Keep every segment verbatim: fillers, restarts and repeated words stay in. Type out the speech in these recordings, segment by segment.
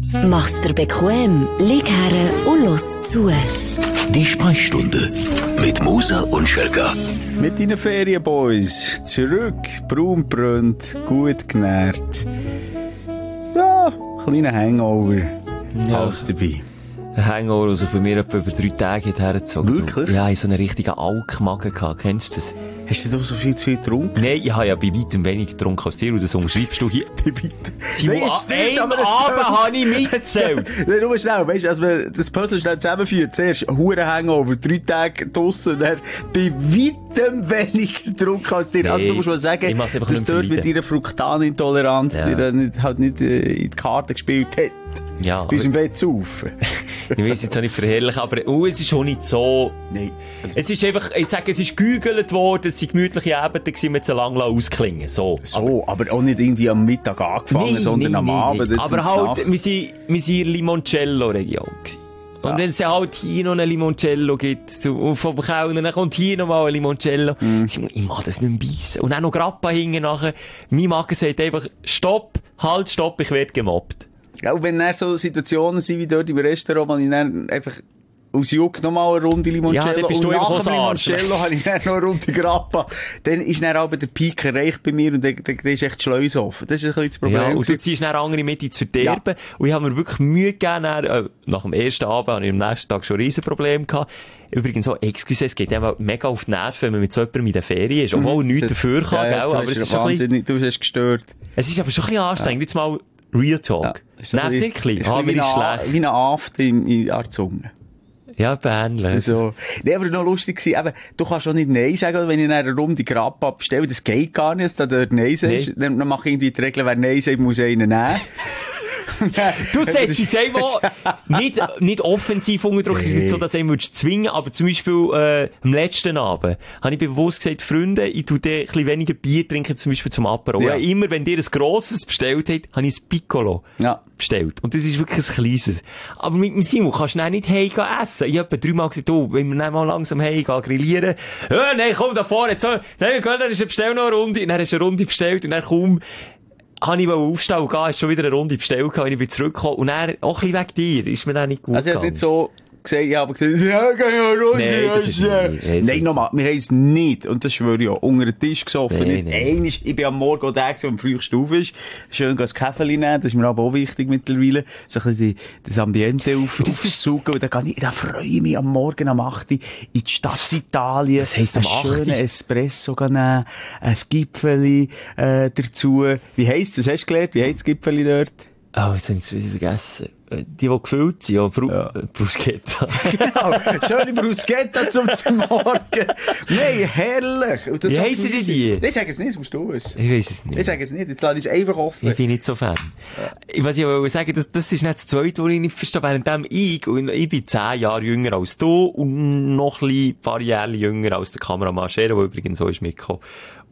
Mach's dir bequem, lieg her und los zu. Die Sprechstunde mit Musa und Schelka. Mit deinen Ferienboys. Zurück, braunbrünt, gut genährt. Ja, kleiner Hangover. Ja. Alles dabei. Ein Hangover, der sich bei mir etwa über drei Tage hergezogen hat. Wirklich? Ja, ich hatte so einen richtigen Alkmagen gehabt. Kennst du das? Hast du da so viel zu viel getrunken? Nein, ich habe ja bei weitem weniger getrunken als dir, und das unterschreibst du hier. Bei weitem. Simon, Nein, an stimmt, einem aber das- Abend habe ich mitgezählt. Nein, nur schnell, weißt du, als man das Puzzle schnell zusammenführt, zuerst Huren Hangover, drei Tage draussen, und dann bei weitem weniger getrunken als dir. Nee, also du musst mal ich sagen, mach's einfach dass nicht mehr dort mit leiden. deiner Fruktanintoleranz Ja. dir dann nicht, halt nicht äh, in die Karten gespielt hat. Ja, Bis im aber Bett zu saufen. ich will jetzt auch nicht verherrlichen, aber oh, es ist schon nicht so. Nein. Also, Es ist einfach, ich sage, es ist gegügelt worden, es sind gemütliche Abende gewesen, mit so lang ausklingen. So. so, aber auch nicht irgendwie am Mittag angefangen, Nein, sondern nein, am nein, Abend. nein. Aber in der halt, Nacht. wir sind, wir sind in der Limoncello-Region gewesen. Und Ja. wenn es halt hier noch eine Limoncello gibt, zu, und vom Kellner, dann kommt hier noch mal ein Limoncello. Mhm. Mm. Ich mag das nicht mehr beißen. Und dann noch Grappa hinten nachher. Mein Magen sagt einfach, stopp, halt, stopp, ich werde gemobbt. Ja, und wenn dann so Situationen sind wie dort im Restaurant, wo ich dann einfach aus Jux nochmal eine Runde Limoncello, Ja, dann bist du und einfach nach dem auch ein Arsch. Limoncello habe ich dann noch eine Runde Grappa, dann ist dann aber der Peak erreicht bei mir und dann, dann, dann ist echt die Schleuse offen. Das ist ein bisschen das Problem. Ja, und du gewesen. ziehst dann andere mit ins Verderben. Ja. Und ich habe mir wirklich Mühe gegeben. Dann, äh, nach dem ersten Abend habe ich am nächsten Tag schon ein Riesenproblem gehabt. Übrigens so, excuse, es geht einfach mega auf die Nerven, wenn man mit so jemandem in der Ferien ist. Obwohl er nichts Das- dafür kann, ja, ja, gell? du Aber hast es ist schon ein bisschen, wahnsinnig, du hast gestört. es ist aber schon ein bisschen anstrengend. Jetzt mal Real Talk. Ist ein Nervt bisschen- wirklich? ist Ah, ein mir bisschen ist wie eine- schlecht. Wie eine Afte in, in an der Zunge. Ja, ähnlich. So. Nee, aber noch lustig gewesen, eben, du kannst auch nicht Nein sagen, wenn ich in einer Runde Grappa bestelle, das geht gar nicht, dass du dort Nein sagst. Nee. Dann, dann mache ich irgendwie die Regel, wer Nein sagt, muss einen nehmen. Du setzt uns einfach nicht, nicht offensiv unter Druck, es ist Nee. nicht so, dass du ihn zwingen, aber zum Beispiel, äh, am letzten Abend habe ich bewusst gesagt, Freunde, ich tu dir ein bisschen weniger Bier trinken, zum Beispiel zum Apero. Ja. Ja. Immer, wenn dir ein grosses bestellt habt, habe ich ein Piccolo Ja. bestellt. Und das ist wirklich ein kleines. Aber mit dem Simon kannst du dann nicht heimgehen essen. Ich habe etwa dreimal gesagt, oh, wenn wir dann mal langsam heimgehen, grillieren. Ja, nein, komm da vorne, jetzt so, nein, wir können, dann ist bestell noch eine Runde. Und dann hast du eine Runde bestellt und dann kaum, habe ich aufstehen und gehen, ist schon wieder eine Runde bestellt gehabt, wenn ich wieder zurückgekommen. Und dann, auch ein bisschen wegen dir, ist mir dann nicht gut Also, ich habe es gegangen. nicht so gesagt, ich habe gesagt, ja, geh ja runter. Nee, das ist ja. nicht- nee, das Nein, ist- nochmal, wir haben es nicht, und das schwöre ich auch, unter den Tisch gesoffen. Nee, nicht nee. einmal, ich bin am Morgen auch der, der am frühesten auf ist. Schön das Käferli nehmen, das ist mir aber auch wichtig mittlerweile. So ein bisschen die, das Ambiente auf, aufsaugen, und dann kann ich, da freue ich mich am Morgen am acht in die Stadt Italien. Was heisst am einen acht? schönen Espresso nehmen, ein Gipfeli, äh, dazu. Wie heisst, was hast du gelernt? Wie heisst das Gipfeli dort? Oh, jetzt habe ich es wieder vergessen. Die, die gefüllt sind, ja, Bru Ja. äh, Bruschetta. Genau, schöne Bruschetta zum, zum Morgen. Nein, herrlich. Und das Wie hat heissen mich- die? Ich sage es nicht, das musst du wissen. Ich weiss es nicht. Ich sage es nicht, jetzt lasse ich es einfach offen. Ich bin nicht so Fan. Ja. Was ich wollte sagen, das, das ist nicht das Zweite, was ich nicht verstehe. Währenddem ich, und ich bin zehn Jahre jünger als du und noch ein bisschen, paar Jahre jünger als der Kameramann Scherer, der übrigens so ist mitgekommen.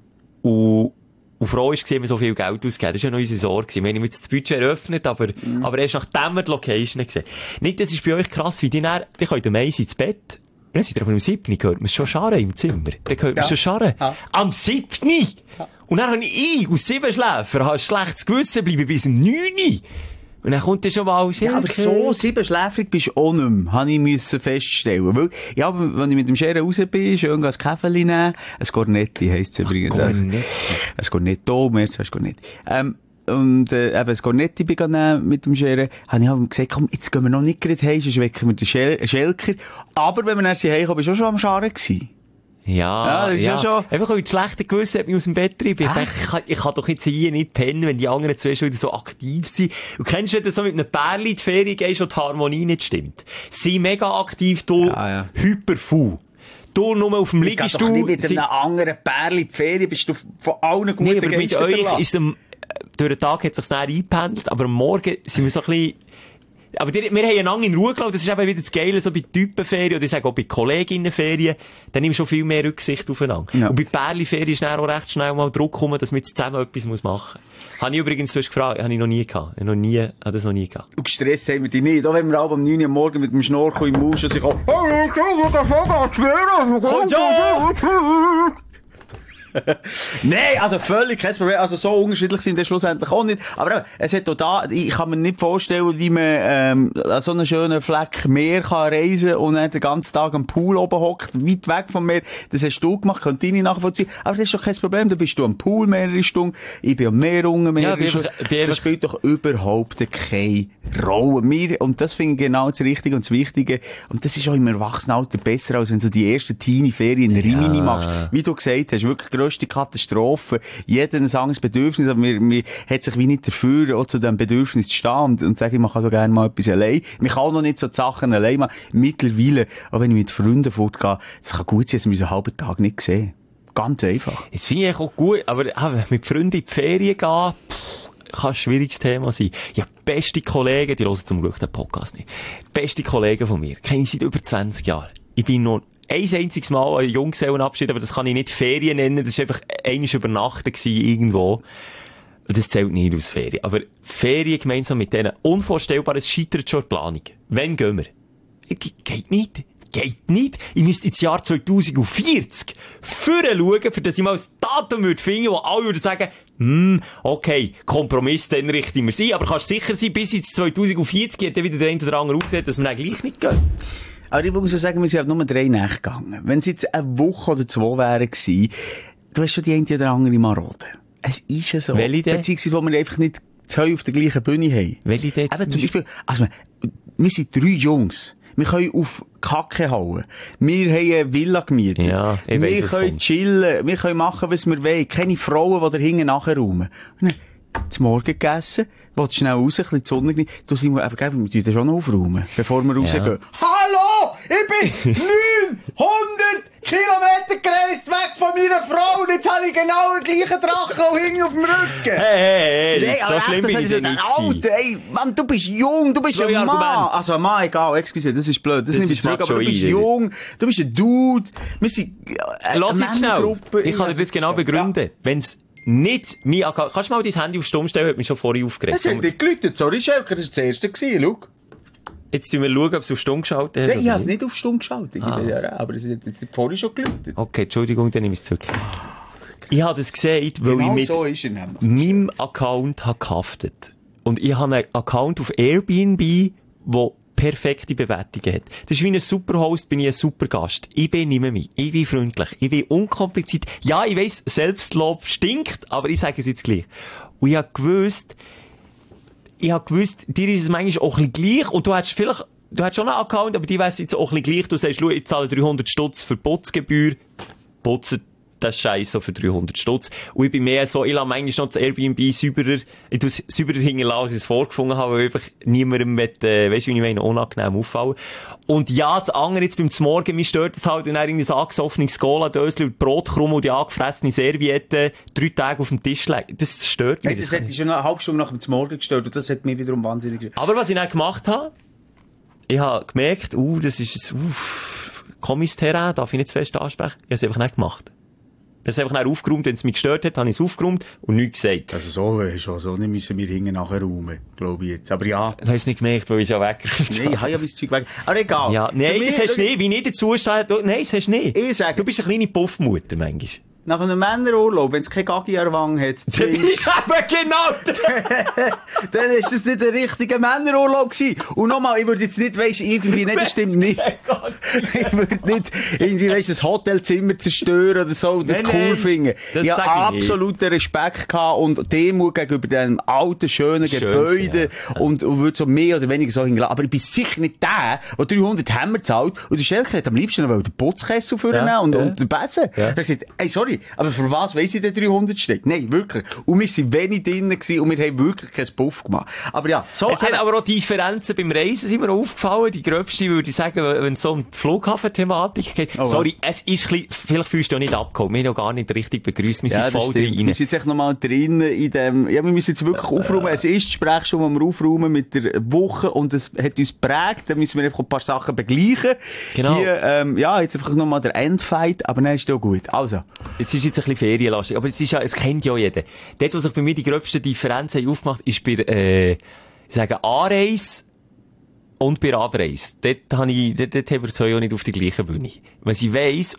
Und, und froh ist gesehen, wir so viel Geld ausgeben. Das war ja noch unsere Sorge. Wir haben jetzt das Budget eröffnet, aber, Mhm. aber erst nachdem wir die Location gesehen. Nicht, das ist bei euch krass, wie die dann, die können am eins ins Bett. Dann seid ihr aber am siebten hört man es schon scharren im Zimmer. Dann hört man Ja. schon scharren. Ja. Am siebten Und dann habe ich, aus sieben Schläfer, habe ein schlechtes Gewissen, bleibe bis um neun. Und dann kommt dann schon mal, Ja, aber so siebenschläfrig bist du auch nicht mehr, habe ich müssen feststellen. Weil, ja, aber wenn ich mit dem Scherer raus bin, schön ein Käferli nehmen, ein Cornetti heisst es übrigens. Cornetti. Ein Cornetto, mehr zuerst Cornetti. Ähm, und, äh, eben, ein Cornetti bin ich nehmen mit dem Scherer, habe ich halt gesagt, komm, jetzt gehen wir noch nicht gerade heim, sonst wecken wir den Schel Schelker. Aber wenn wir erst hier heimkommen, bist du auch schon am Scharen gewesen. Ja, Ja, das ist ja. ja schon- Einfach weil das schlechte Gewissen hat mich aus dem Bett treiben. Ich dachte, ich kann, ich kann doch jetzt hier nicht pennen, wenn die anderen zwei schon wieder so aktiv sind. Und kennst du, wenn du so mit einem Pärli in die Ferien gehst und die Harmonie nicht stimmt? Sie sind mega aktiv, du Ja, ja. hyperfaul. Du nur auf dem Ich gehe doch Liegestuhl. nicht mit sie- einem anderen Pärli in die Ferien, bist du von allen guten Nee, aber mit Geistern euch verlassen. ist es am, durch den Tag hat es sich dann eingependelt, aber am Morgen sind wir so ein bisschen, aber die, wir haben einander in Ruhe gelassen, das ist eben wieder das Geile, so bei Typenferien, oder ich sage auch bei Kolleginnenferien, dann nimmst du schon viel mehr Rücksicht aufeinander. Ja. Und bei Pärli-Ferien ist dann auch recht schnell mal Druck gekommen, dass man jetzt zusammen etwas muss machen muss. Habe ich übrigens, du hast gefragt, habe ich noch nie gehabt. Ich habe noch nie, habe das noch nie gehabt. Und gestresst haben wir die nicht. Auch wenn wir alle um neun Uhr am Morgen mit dem Schnorchel im Maus und sich auch, oh, ich kann den Vogel schwören. Komm schon! Nein, also völlig kein Problem. Also so unterschiedlich sind die schlussendlich auch nicht. Aber es hat auch da, ich kann mir nicht vorstellen, wie man ähm, an so einen schönen Fleck Meer kann reisen und dann den ganzen Tag am Pool oben hockt, weit weg vom Meer. Das hast du gemacht, kann ich nicht nachvollziehen. Aber das ist doch kein Problem. Da bist du am Pool mehrere Stunden, ich bin am Meer unten mehrere ja, Stunden. Wir, das spielt doch überhaupt keine Rolle. Wir, und das finde ich genau das Richtige und das Wichtige. Und das ist auch im Erwachsenenalter besser, als wenn du die ersten Teenie-Ferien in Rimini ja. machst. Wie du gesagt hast, wirklich die grösste Katastrophe. Jeder ein anderes Bedürfnis, aber man, man hat sich wie nicht dafür, auch zu diesem Bedürfnis zu stehen und, und sagen, man kann so gerne mal etwas allein. Man kann auch noch nicht so die Sachen allein machen. Mittlerweile, auch wenn ich mit Freunden fortgehe, es kann gut sein, dass wir uns einen halben Tag nicht sehen. Ganz einfach. Das finde ich auch gut, aber mit Freunden in die Ferien gehen, pff, kann ein schwieriges Thema sein. Ja, beste Kollegen, die hören zum Glück den Podcast nicht. Beste Kollegen von mir, kenne ich seit über zwanzig Jahren. Ich bin noch ein einziges Mal ein Junggesellenabschied, aber das kann ich nicht Ferien nennen, das war einfach einmal übernachten gewesen, irgendwo. Das zählt nicht aus Ferien. Aber Ferien gemeinsam mit denen, unvorstellbar, es scheitert schon die Planung. Wann gehen wir? Die geht nicht. Geht nicht. Ich müsste ins Jahr zwanzig vierzig vorher schauen, für das ich mal ein Datum würde finden, wo alle würden sagen, hm, okay, Kompromiss, dann richten wir sie. Aber kannst sicher sein, bis ins zwanzig vierzig hat dann wieder der eine oder andere ausgesehen, dass wir dann gleich nicht gehen. Aber ich muss sagen, wir sind halt nur drei Nächte gegangen. Wenn es jetzt eine Woche oder zwei wären gewesen, du hast schon die eine oder andere Marode. Es ist ja so. Welche denn? Beziehungsweise, wo wir einfach nicht zwei auf der gleichen Bühne haben. Welche denn? Eben zum Beispiel, also, wir sind drei Jungs. Wir können auf Kacke hauen. Wir haben eine Villa gemietet. Ja, ich wir weiss, können chillen. Wir können machen, was wir wollen. Keine Frauen, die da hinten nachher räumen. Und dann, zum Morgen gegessen, willst schnell raus, ein bisschen die Sonne genießen. Du sind wir, eben, wir müssen das schon noch aufräumen, bevor wir rausgehen. Ja. Hallo! Ich bin neunhundert Kilometer gereist weg von meiner Frau und jetzt habe ich genau den gleichen Drachen auch hinten auf dem Rücken. Hey, hey, hey, nee, so schlimm bin ich so nicht Alter, ey, Mann, du bist jung, du bist so ein Mann. Argument. Also ein Mann, egal, excuse, das ist blöd, das, das nehme ich zurück, aber du bist ein, jung, du bist ein Dude, wir sind eine Lass jetzt schnell, ich kann dir das genau begründen. Ja. Wenn's nicht mein Account, kannst du mal dein Handy auf Stumm stellen, hat mich schon vorher aufgeregt. Es hat nicht geläutet, sorry Schelker, das war das erste gewesen, schau. Jetzt schauen wir schauen, ob es auf Stumm geschaltet hat. Nein, ich habe es nicht auf Stumm geschaltet, ah, ja, aber es hat jetzt vorher schon geläutet. Okay, Entschuldigung, dann nehme ich es zurück. Ich habe das gesehen, weil genau ich mit so ist er nämlich. meinem Account habe gehaftet. Und ich habe einen Account auf Airbnb, der perfekte Bewertungen hat. Das ist wie ein Superhost, bin ich ein Supergast. Ich bin nicht mehr mich. Ich bin freundlich. Ich bin unkompliziert. Ja, ich weiss, Selbstlob stinkt, aber ich sage es jetzt gleich. Und ich habe gewusst, ich habe gewusst, dir ist es manchmal auch ein bisschen gleich und du hast vielleicht, du hast schon einen Account, aber die weiss jetzt auch ein bisschen gleich. Du sagst, schau, ich zahle dreihundert Stutz für Putzgebühr. Putzen, das ist Scheiß so für dreihundert Stutz. Und ich bin mehr so, ich lasse manchmal noch das Airbnb sauberer, ich tue es sauberer hinterlassen, als ich es vorgefunden habe, weil einfach niemandem mit, äh, weißt du, wie ich meine, unangenehm auffallen. Und ja, das andere jetzt beim Morgen, mich stört es halt, wenn er irgendwie ein angesoffenes Cola-Dösli und Brotkrumm und die angefressene Serviette drei Tage auf dem Tisch legen. Das stört mich. Hey, das, das hätte schon eine halbe Stunde nach dem Morgen gestört und das hat mich wiederum wahnsinnig gestört. Aber was ich dann gemacht habe, ich habe gemerkt, uh, das ist ein, uh, komisches Terrain, darf ich nicht zu fest ansprechen. Ich habe es einfach nicht gemacht. Ich habe es einfach nicht aufgeräumt, wenn es mich gestört hat, habe ich es aufgeräumt und nichts gesagt. Also so, schon so nicht müssen wir hinten nachher räumen, glaube ich jetzt. Aber ja. Du hast es nicht gemerkt, weil ich es ja weggeräumt habe. Nein, ich habe ja mein Zeug weg. Aber egal. Ja, nein, das hast du nicht. Wie nicht dazu steht, nein, das hast du nicht. Ich sage, du bist eine kleine Puffmutter, manchmal. Nach einem Männerurlaub, wenn es keine Gaggi an der Wange hat, ich eben genau! dann ist das nicht der richtige Männerurlaub gewesen. Und nochmal, ich würde jetzt nicht, weisst, irgendwie, nicht, das stimmt nicht. Ich würde nicht, irgendwie, weisst, das Hotelzimmer zerstören oder so, das nein, cool nein, finden. Ich habe absoluten Respekt gehabt und Demut gegenüber dem alten, schönen Schön, Gebäude ja. und, und würde so mehr oder weniger so hingelassen. Aber ich bin sicher nicht der, der dreihundert Hämmer zahlt und der Schelker hat am liebsten noch den Putzkessel vornehmen ja, und, ja. und den Besen. Ja. Er hat gesagt, ey, sorry, aber für was weiss ich den dreihundert Stück? Nein, wirklich. Und wir sind wenig drinnen gewesen und wir haben wirklich keinen Puff gemacht. Aber ja, so. Es hat aber auch Differenzen beim Reisen, sind mir aufgefallen. Die gröbste würde ich sagen, wenn es so um die Flughafen-Thematik geht. Oh, sorry, ja. es ist ein bisschen, vielleicht fühlst du ja nicht abgeholt. Wir haben ja gar nicht richtig begrüßt. Wir ja, sind voll drin. Wir sind jetzt noch mal drin in dem, ja, wir müssen jetzt wirklich äh, aufräumen. Es ist die Sprechstunde, die wir aufräumen mit der Woche und es hat uns geprägt. Da müssen wir einfach ein paar Sachen begleichen. Genau. Hier, ähm, ja, jetzt einfach noch mal der Endfight, aber dann ist ja gut. Also. Es ist jetzt ein bisschen ferienlastig, aber es ist ja, es kennt ja jeder. Dort, wo sich bei mir die gröbsten Differenzen aufgemacht, ist bei, äh, ich sage, Anreise und bei Abreise. Dort habe ich, dort, dort haben wir zwei auch nicht auf der gleichen Bühne. Was ich weiss, und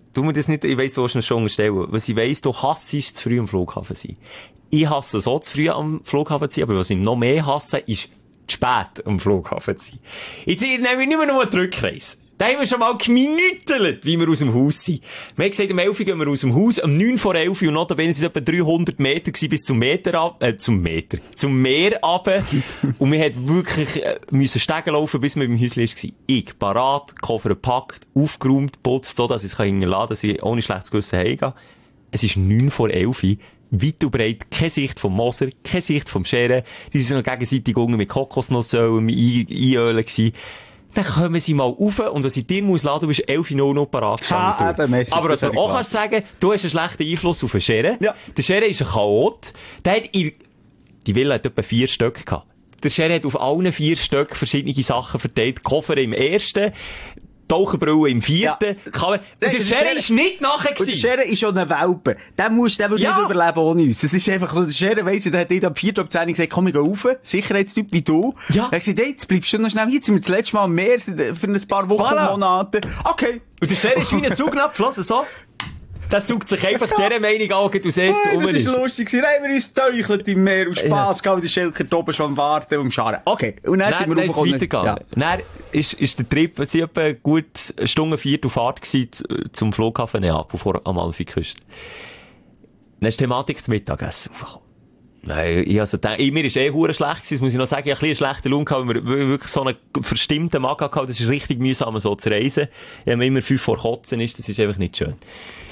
tu mir das nicht, ich weiss, du willst mir schon unterstellen. Was ich weiss, du hassest zu früh am Flughafen sein. Ich hasse so zu früh am Flughafen zu sein, aber was ich noch mehr hasse, ist zu spät am Flughafen zu sein. Jetzt nehme ich nicht mehr nur eine Rückreise. Da haben wir schon mal geminütelt, wie wir aus dem Haus sind. Wir haben gesagt, am elf gehen wir aus dem Haus, am neun vor elf und notabene sind es etwa dreihundert Meter gewesen, bis zum Meter ab, äh, zum Meter, zum Meer runter. Und wir hätten wirklich, äh, müssen Stegen laufen, bis wir im Häuschen waren. Ich, parat, Koffer gepackt, aufgeräumt, putzt, so, dass ich es hinterlassen kann, dass ich ohne schlechtes Gewissen heimgehe. Es ist neun vor elf, weit und breit, keine Sicht vom Moser, keine Sicht vom Scheren. Die sind noch gegenseitig unten mit Kokosnussöl, mit Einölen gewesen. Dann kommen sie mal rauf, und was ich dir muss laden, du bist elf Uhr null null parat gestanden. Ja, aber was man auch kannst sagen, du hast einen schlechten Einfluss auf den Scheren. Ja. Der Scheren ist ein Chaot. Der hat ihr, die Villa hat etwa vier Stück gehabt. Der Scheren hat auf allen vier Stück verschiedene Sachen verteilt. Koffer im ersten, Taucherbrille im vierten. Ja. Kann man, und der Scheren ist nicht nachher gewesen. Und der Scheren ist schon ein Welpe. Der muss, der würde ja. nicht überleben ohne uns. Es ist einfach so, der Scheren weiss, der hat am vierten ab zehn gesagt, komm, ich geh rauf. Sicherheitstyp wie du. Ja. Er hat gesagt, hey, jetzt bleibst du noch schnell hier. Jetzt sind wir das letzte Mal am Meer für ein paar Wochen, voilà. Monate. Okay. Und der Scheren ist wie ein Saugnapf, lass es so. Das sucht sich einfach dieser Meinung an, du siehst, oh, um ist. Das war lustig. Dann haben wir uns teuchelt im Meer und Spass gehabt, ja. Der Schelker da oben schon warten und scharen. Okay. Und dann, dann sind wir raufgekommen. Dann ist es weitergegangen. Ja. Dann ist, ist der Trip, es war etwa gut eine Stunde vier auf Fahrt gewesen, zum Flughafen Neapel vor Amalfiküste. Dann ist die Thematik zum Mittagessen aufgekommen. Nein, ich also, denk, mir ist eh hure schlecht gewesen, das muss ich noch sagen. Ich hatte ein bisschen schlechte Lunge gehabt, weil wir wirklich so einen verstimmten Magen gehabt. Das ist richtig mühsam, so zu reisen. Ich habe immer fünf vor Kotzen ist, das ist einfach nicht schön.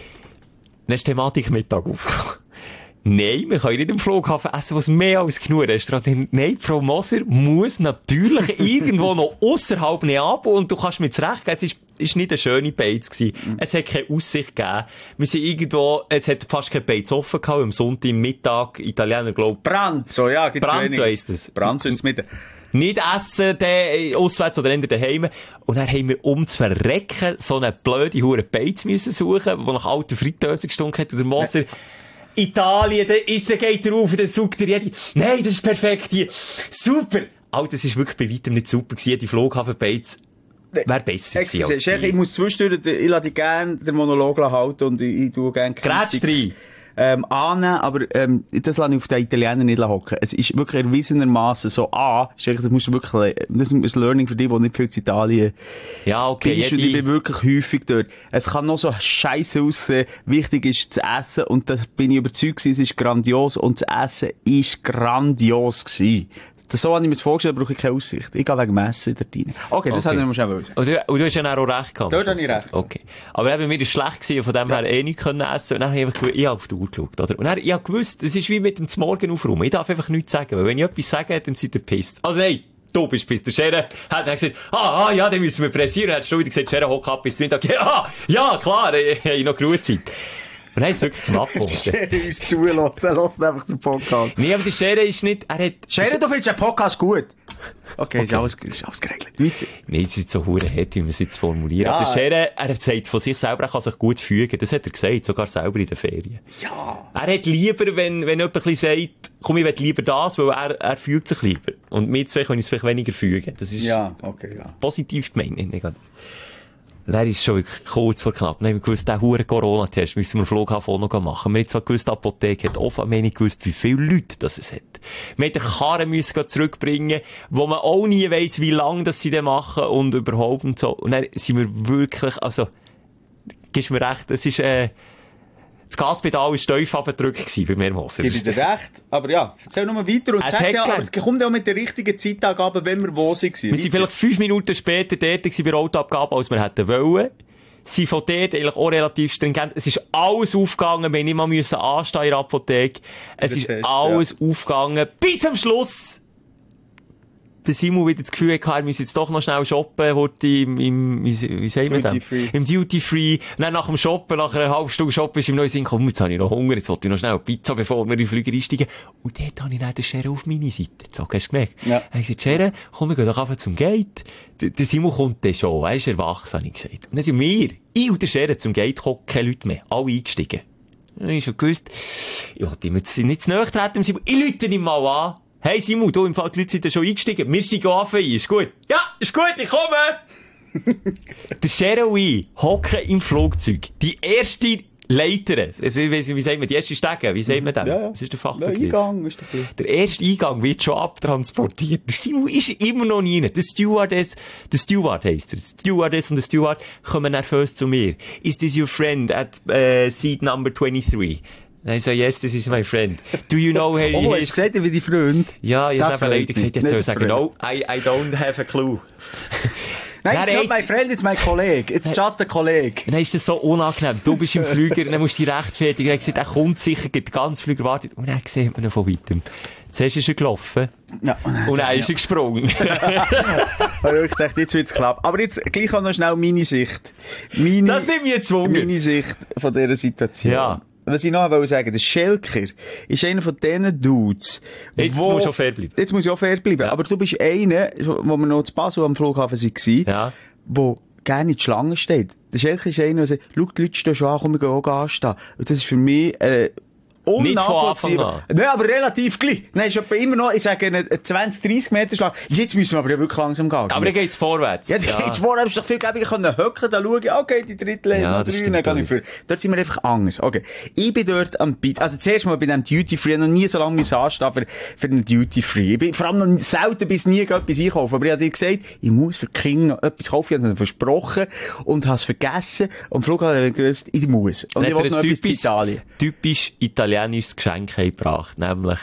Dann ist die Thematik Mittag aufgekommen. Nein, wir können nicht im Flughafen essen, was mehr als genug Restaurant. Nein, Frau Moser muss natürlich irgendwo noch ausserhalb Neapel, und du kannst mir zurecht geben, es ist, ist nicht eine schöne Beiz gewesen. Mhm. Es hat keine Aussicht gegeben. Wir sind irgendwo, es hat fast keine Beiz offen gehabt, am Sonntag, Mittag, Italiener, glaub. Branzo, ja, gibt's Branzo heisst es. Branzo ins Mittag. Nicht essen, de, auswärts oder entweder daheim. Und dann haben wir, um zu verrecken, so eine blöde hure Beiz müssen suchen, die nach alter Fritteuse gestunken hat. Und der Moser, Italien, da ist, da geht er auf, dann sucht er jede, nein, das ist perfekt hier. Super! Alter, das ist wirklich bei weitem nicht super gewesen, die Flughafenbeiz. Wäre besser gewesen als die. Ich muss zwischendurch, ich lasse dich gerne den Monolog halten und ich, ich tue gerne Kritik. Grätsch rein. Ähm, annehmen, aber, ähm, das lasse ich auf den Italiener nicht hocken. Es ist wirklich erwiesenermaßen so, ah, ist echt, das musst du wirklich, das ist ein Learning für dich, die nicht viel zu Italien. Ja, okay. Bist, jede... Ich bin wirklich häufig dort. Es kann noch so scheisse aussehen. Wichtig ist zu essen, und das bin ich überzeugt gewesen, es ist grandios, und das Essen ist grandios gewesen. So habe ich mir das vorgestellt, brauche ich keine Aussicht. Ich gehe wegen dem Essen dort rein. Okay, das okay. Hätte ich mir schon wollen. Und du, und du hast ja auch recht gehabt. Dort habe ich recht. Okay. Aber eben, mir ist schlecht gewesen, von dem ja. her eh nichts können essen. Und dann habe ich einfach, ich habe auf die Uhr geschaut, oder? Und dann, ich habe gewusst, es ist wie mit dem Morgen aufräumen. Ich darf einfach nichts sagen, weil wenn ich etwas sage, dann seid ihr pisst. Also nein, du bist pisst. Der Scherer hat dann gesagt, ah, ah, ja, dann müssen wir pressieren. Dann hat schon wieder gesagt, Scherer, hock ab bis Mittag. Ja, ja, klar, ich habe noch genug Zeit. Und dann ist es wirklich knapp geworden. Scherer uns zulassen, er hört einfach den Podcast. Nee, aber der Scherer ist nicht, er hat... Scherer, du findest den Podcast gut? Okay, okay. Ist, alles, ist alles geregelt. Weiter. Nee, es ist so hure hart, wie man es jetzt formuliert. Ja. Aber der Scherer, er hat gesagt, von sich selber, er kann sich gut fügen. Das hat er gesagt, sogar selber in den Ferien. Ja. Er hat lieber, wenn, wenn jemand ein bisschen sagt, komm, ich will lieber das, weil er, er fügt sich lieber. Und wir zwei können uns vielleicht weniger fügen. Das ist ja, okay, ja. Positiv gemeint, nicht negativ. Der ist schon kurz vor knapp. Dann haben wir gewusst, den huren Corona-Test müssen wir am Flughafen auch noch machen. Wir haben zwar gewusst, die Apotheke hat offen, wir haben nicht gewusst, wie viele Leute das es hat. Wir haben den Karren müssen zurückbringen, wo man auch nie weiss, wie lange das sie dann machen und überhaupt und so. Und dann sind wir wirklich, also, gibst mir recht, es ist, äh, das Gaspedal war steif abgedrückt bei mir, Moser. Gib dir recht. Aber ja, erzähl noch mal weiter und es sag ja, aber kommt ja auch mit der richtigen Zeitangabe, wenn wir wo sind. Wir sind vielleicht fünf Minuten später dort bei der Autoabgabe, als wir hätten wollen. Sie von dort eigentlich auch relativ stringent. Es ist alles aufgegangen, wir nicht mal müssen anstehen in der Apotheke. Es ist Test, alles ja. aufgegangen. Bis am Schluss! Der Simon wieder das Gefühl hatte, er müsse jetzt doch noch schnell shoppen, heute im, im, wie, wie sagen wir das? Im Duty Free. Und dann nach dem Shoppen, nach einer halben Stunde Shoppen, ist ihm neu Sinn gekommen, jetzt habe ich noch Hunger, jetzt wollte ich noch schnell eine Pizza, bevor wir in den Flüger einsteigen. Und dort habe ich dann den Scherer auf meine Seite. So, hast du gemerkt? Ja. Er hat gesagt, Scherer, komm, wir gehen doch einfach zum Gate. Der, der Simon kommt dann schon, er ist erwachsen, habe ich gesagt. Und dann sind wir, ich und der Scherer zum Gate gekommen, keine Leute mehr, alle eingestiegen. Dann habe ich schon gewusst, ich wollte ihm jetzt nicht zu nahe treten, Simon, ich lüte ihn mal an. Hey Simon, du, im Fall, die Leute sind ja schon eingestiegen. Wir sind anfangen. Ist gut. Ja, ist gut, ich komme. Der Cheryl und ich hocken im Flugzeug. Die erste Leiter, also, ich weiss nicht, wie sagt man, die erste Stege, wie sagt man das? Ja, ja. Was ist der Der Fachbegriff? Eingang ist der Der erste Eingang wird schon abtransportiert. Der Simon ist immer noch nie rein. Der Stewardess, der Steward heisst er. Der Stewardess und der Steward kommen nervös zu mir. Is this your friend at uh, seat number twenty-three? Und ich so, yes, this is my friend. Do you know where he Oh, hast is? du gesagt, wie die Freund? Ja, ich Das habe leider freut gesagt, mich. jetzt soll Nicht ich sagen, das no, I, I don't have a clue. Nein, Nein, it's not ey. my friend, it's my colleague. It's just a colleague. Und dann ist das so unangenehm. Du bist im Flüger, dann musst du dich rechtfertigen. Er hat gesagt, er kommt sicher, gibt ganz Flüger wartet. Und dann sieht man ihn von weitem. Zuerst ist er gelaufen. Ja. Und dann ist er gesprungen. Also ich dachte, jetzt wird's klappen. Aber jetzt gleich auch noch schnell meine Sicht. Meine, Das nimmt mich jetzt Wunder. meine Sicht von dieser Situation. Ja. Was ich noch wollte sagen, der Schelker ist einer von diesen Dudes, Jetzt wo- musst du auch fair bleiben. Jetzt muss ich auch fair bleiben. Ja. Aber du bist einer, wo wir noch zu Basel am Flughafen waren, Ja. wo gerne in die Schlange steht. Der Schelker ist einer, der sagt, schau, die Leute stehen schon an, komm, wir gehen auch anstehen. Und das ist für mich, äh, Nicht von Anfang unnachvollziehbar. Nein, aber relativ gleich. Nein, ist etwa immer noch, ich sage, eine zwanzig, dreissig Meter Schlange. Jetzt müssen wir aber ja wirklich langsam gehen. Aber dann geht's vorwärts. Ja, jetzt vorher hast du doch viel gäbiger können hocken, da schauen, okay, die dritte Lane, Ja, noch das drei, stimmt dann kann ich für. Dort sind wir einfach anders. Okay. Ich bin dort am Beat, also zuerst mal bei dem Duty Free, ich hab noch nie so lange müssen anstehen für, für einen Duty Free. Ich bin vor allem noch selten bis nie etwas einkaufen, aber ich hab dir gesagt, ich muss für die Kinder noch etwas kaufen, ich habe es versprochen und habe es vergessen und am Flughafen habe ich gewusst, ich muss. Und ich Dann hat wollte er noch ein etwas zu typisch, Italien. typisch italienisches Geschenk gebracht, nämlich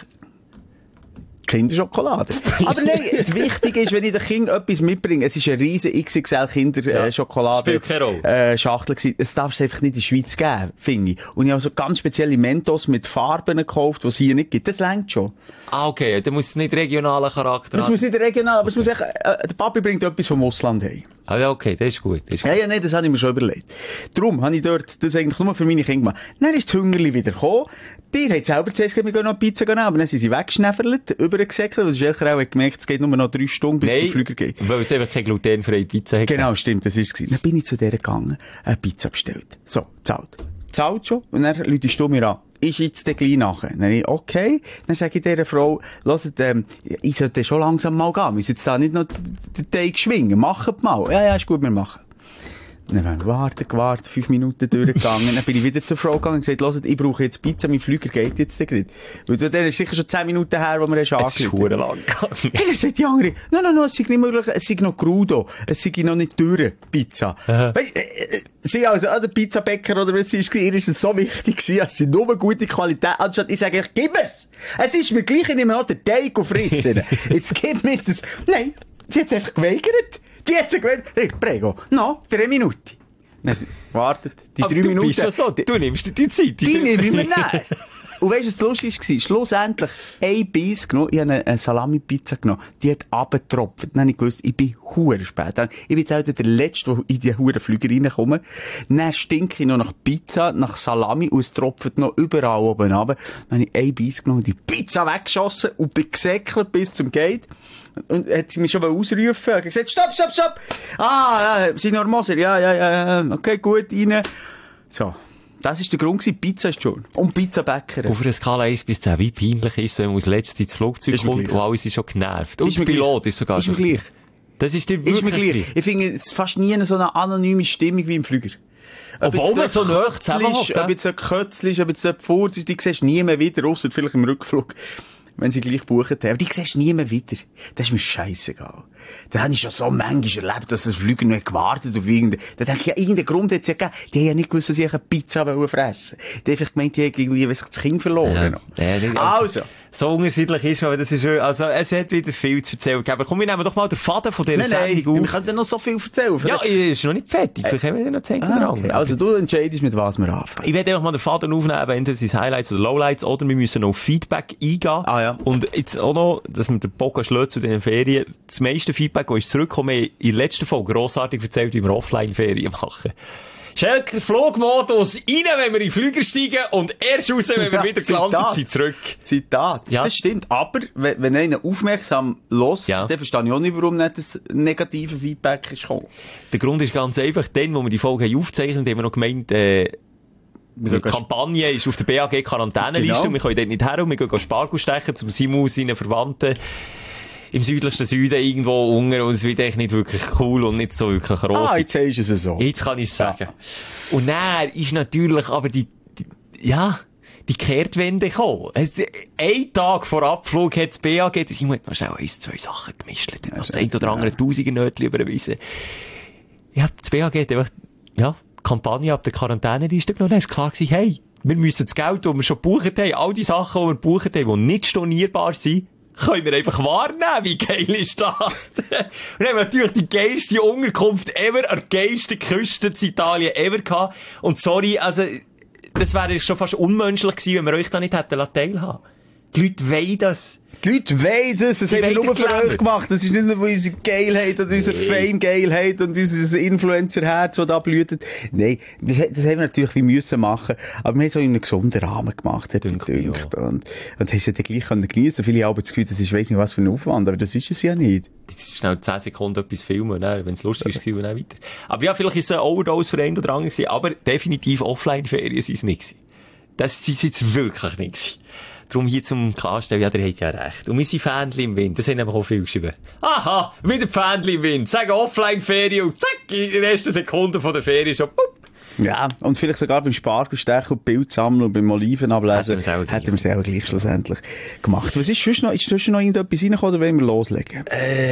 Kinderschokolade. Aber nein, das Wichtige ist, wenn ich den Kindern etwas mitbringe, es ist eine riesen X X L Kinderschokolade. Spielt keine Rolle. Äh, Schachtel gewesen. Es darf es einfach nicht in der Schweiz geben, finde ich. Und ich habe so ganz spezielle Mentos mit Farben gekauft, die es hier nicht gibt. Das reicht schon. ah, okay, dann muss es nicht regionalen Charakter Das haben. muss nicht regional, aber es muss echt, äh, der Papi bringt etwas vom Ausland heim. Ah, ja, okay, das ist gut. Das ist gut. Ja, ja, nein, das habe ich mir schon überlegt. Darum habe ich dort das eigentlich nur für meine Kinder gemacht. Dann ist das Hungerli wieder gekommen. Die hat selber zuerst gesagt, wir gehen noch Pizza nehmen, aber dann sind sie weggeschnäffelt, übergesäckelt, das ist echt auch gemerkt, es geht nur noch drei Stunden, bis der Nein, Flüger geht. weil es einfach keine glutenfreie Pizza hat. Genau, stimmt, das ist es. Dann bin ich zu der gegangen, eine Pizza bestellt. So, zahlt. Zahlt schon, und dann läutest du mir an. Ist jetzt der gleich nachher? Dann ich, okay. Dann sage ich dieser Frau, hört, ähm, ich sollte schon langsam mal gehen. Wir müssen jetzt da nicht noch den Teig schwingen. Macht mal. Ja, ja, ist gut, wir machen. Dann haben wir gewartet, gewartet, fünf Minuten durchgegangen. Dann bin ich wieder zur Frau gegangen und gesagt, hört, ich brauche jetzt Pizza, mein Flüger geht jetzt gerade. Weil der ist sicher schon zehn Minuten her, wo wir es Es ist verdammt lang gegangen. Hey, dann sagt die andere, no, no, no, es ist nicht möglich, es ist noch Crudo, es ist noch nicht durch, Pizza. Weißt, äh, äh, sie also, ah, der Pizzabäcker oder was sie ist, ihr ist es so wichtig gewesen, es sind nur gute Qualität, anstatt ich sage, ich gib es! Es ist mir gleich, ich nehme noch den Teig und frissen. Jetzt gib mir das. Nein, sie hat es einfach geweigert. Die hat es geweigert. Hey, prego, no, drei Minuten. Dann, wartet, die Aber drei du Minuten. bist schon so, du nimmst dir die Zeit. Die nehme ich mir nicht. Und weisst du, was lustig war? Schlussendlich ein Biss genommen, ich habe eine, eine Salami-Pizza genommen, die hat abgetropft. Dann habe ich gewusst, ich bin hure spät. Ich bin jetzt auch der Letzte, der in die hure Flüger reinkommt. Dann stinke ich noch nach Pizza, nach Salami und es tropft noch überall oben runter. Dann habe ich ein Biss genommen, die Pizza weggeschossen und bin gesäckelt bis zum Gate. Und hat sie mich schon ausrufen. Hat gesagt, stopp, stopp, stopp! Ah, ja, Signor Moser, ja, ja, ja, okay, gut, rein. So. Das ist der Grund gewesen, Pizza ist schon. Und Pizzabäcker. Auf einer Skala eins bis zehn, wie peinlich ist es, wenn man als letztes ins Flugzeug Ist mir kommt gleich. und alle sind schon genervt. Und Ist der mir gleich. Pilot ist sogar Ist mir schon. gleich. Das ist dir Ist mir wirklich gleich. Ich finde, es ist fast nie so eine anonyme Stimmung wie im Flüger. Ob Obwohl jetzt man so ein nah Kötzli zusammenhockt, ist, ja. ob jetzt ein Kötzli ist, ob jetzt ein Furz ist, die siehst du nie mehr wieder, ausser vielleicht im Rückflug, wenn sie gleich gebucht haben. Die siehst du nie mehr wieder. Das ist mir scheissegal. Da habe ich schon so manchmal erlebt, dass das Flüger noch gewartet auf irgendeinen, da denke ich, ja, irgendeinen Grund hat es ja gegeben. Die haben ja nicht gewusst, dass ich eine Pizza fressen wollte. Die haben einfach gemeint, die haben irgendwie, weiss ich, das Kind verloren. Ja. Ja, nicht- Also. So unterschiedlich ist man, das ist, also, es hat wieder viel zu erzählen gegeben. Aber komm, wir nehmen doch mal den Faden von dieser Nein, nein, Sendung wir auf. könnten noch so viel erzählen. Ja, ist noch nicht fertig. Vielleicht haben wir noch Zeit Ah, okay. Also du entscheidest, mit was wir anfangen. Ich werde einfach mal den Faden aufnehmen, entweder sind Highlights oder Lowlights, oder wir müssen noch auf Feedback eingehen. Ah, ja. Und jetzt auch noch, dass wir den Podcast schlöten zu den Ferien. Das meiste Feedback, das ist zurückgekommen, haben wir in der letzten Folge grossartig erzählt, wie wir Offline-Ferien machen. Schelker, Flugmodus rein, wenn wir in den Flüger steigen, und erst raus, wenn wir Ja, wieder Zitat. gelandet sind, zurück. Zitat. Ja. Das stimmt. Aber, wenn, wenn einer aufmerksam hört, Ja. dann verstehe ich auch nicht, warum nicht das negative Feedback ist gekommen. Der Grund ist ganz einfach, dann, wo wir die Folge haben aufgezeichnet, haben wir noch gemeint, äh, die gehen Kampagne ist auf der B A G-Quarantäneliste, Genau. und wir können dort nicht her, und wir gehen Spargel stechen, zum Simon, seinen Verwandten. im südlichsten Süden irgendwo unten und es wird echt nicht wirklich cool und nicht so wirklich rosig. Ah, jetzt sagst du es so. Jetzt kann ich es sagen. Ja. Und dann ist natürlich aber die, die ja, die Kehrtwende gekommen. Ein Tag vor Abflug hat das B A G, das hat man schnell eins, zwei Sachen gemischt. Dann hat das ein oder andere tausende Nötchen überwiesen. Ja, das B A G hat einfach, ja, die Kampagne ab der Quarantäneliste genommen. Dann ist klar gewesen, hey, wir müssen das Geld, das wir schon gebucht haben, all die Sachen, die wir gebucht haben, die nicht stornierbar sind, können wir einfach wahrnehmen. Wie geil ist das? Und dann haben wir natürlich die geilste Unterkunft ever, an der geilsten Küste in Italien ever gehabt. Und sorry, also, das wäre schon fast unmenschlich gewesen, wenn wir euch da nicht hätten teilhaben lassen. Die Leute wollen das. Die Leute wollen das, das haben wir nur für euch gemacht. Das ist nicht nur unsere Geilheit oder unser nee. Fame-Geilheit und unser Influencer-Herz, das da blühtet. Nein, das, das haben wir natürlich wie müssen machen. Aber wir haben es auch in einem gesunden Rahmen gemacht, hat mich gedacht. Und, und haben es ja dann gleich geniessen. Viele haben das Gefühl, das ist, weiss nicht was für ein Aufwand, aber das ist es ja nicht. Das ist schnell zehn Sekunden etwas filmen, ne? Wenn es lustig ist, und dann weiter. Aber ja, vielleicht ist es ein Overdose für einen oder anderen gewesen, aber definitiv Offline-Ferien sind es nicht gewesen. Das sind jetzt wirklich nicht gewesen. Darum hier zum Klarstellen, ja, der hat ja recht. Und wir sind Fähnchen im Wind, das haben aber auch viel geschrieben. Aha, wieder Fähnchen im Wind, sagen Offline-Ferien und zack, in den ersten Sekunden von der Ferien schon, pup. Ja, und vielleicht sogar beim Spargelstechen und Bild sammeln und beim Oliven ablesen, hätten wir es auch gleich schlussendlich gemacht. Was ist sonst noch, ist sonst noch irgendetwas reingekommen, oder wollen wir loslegen?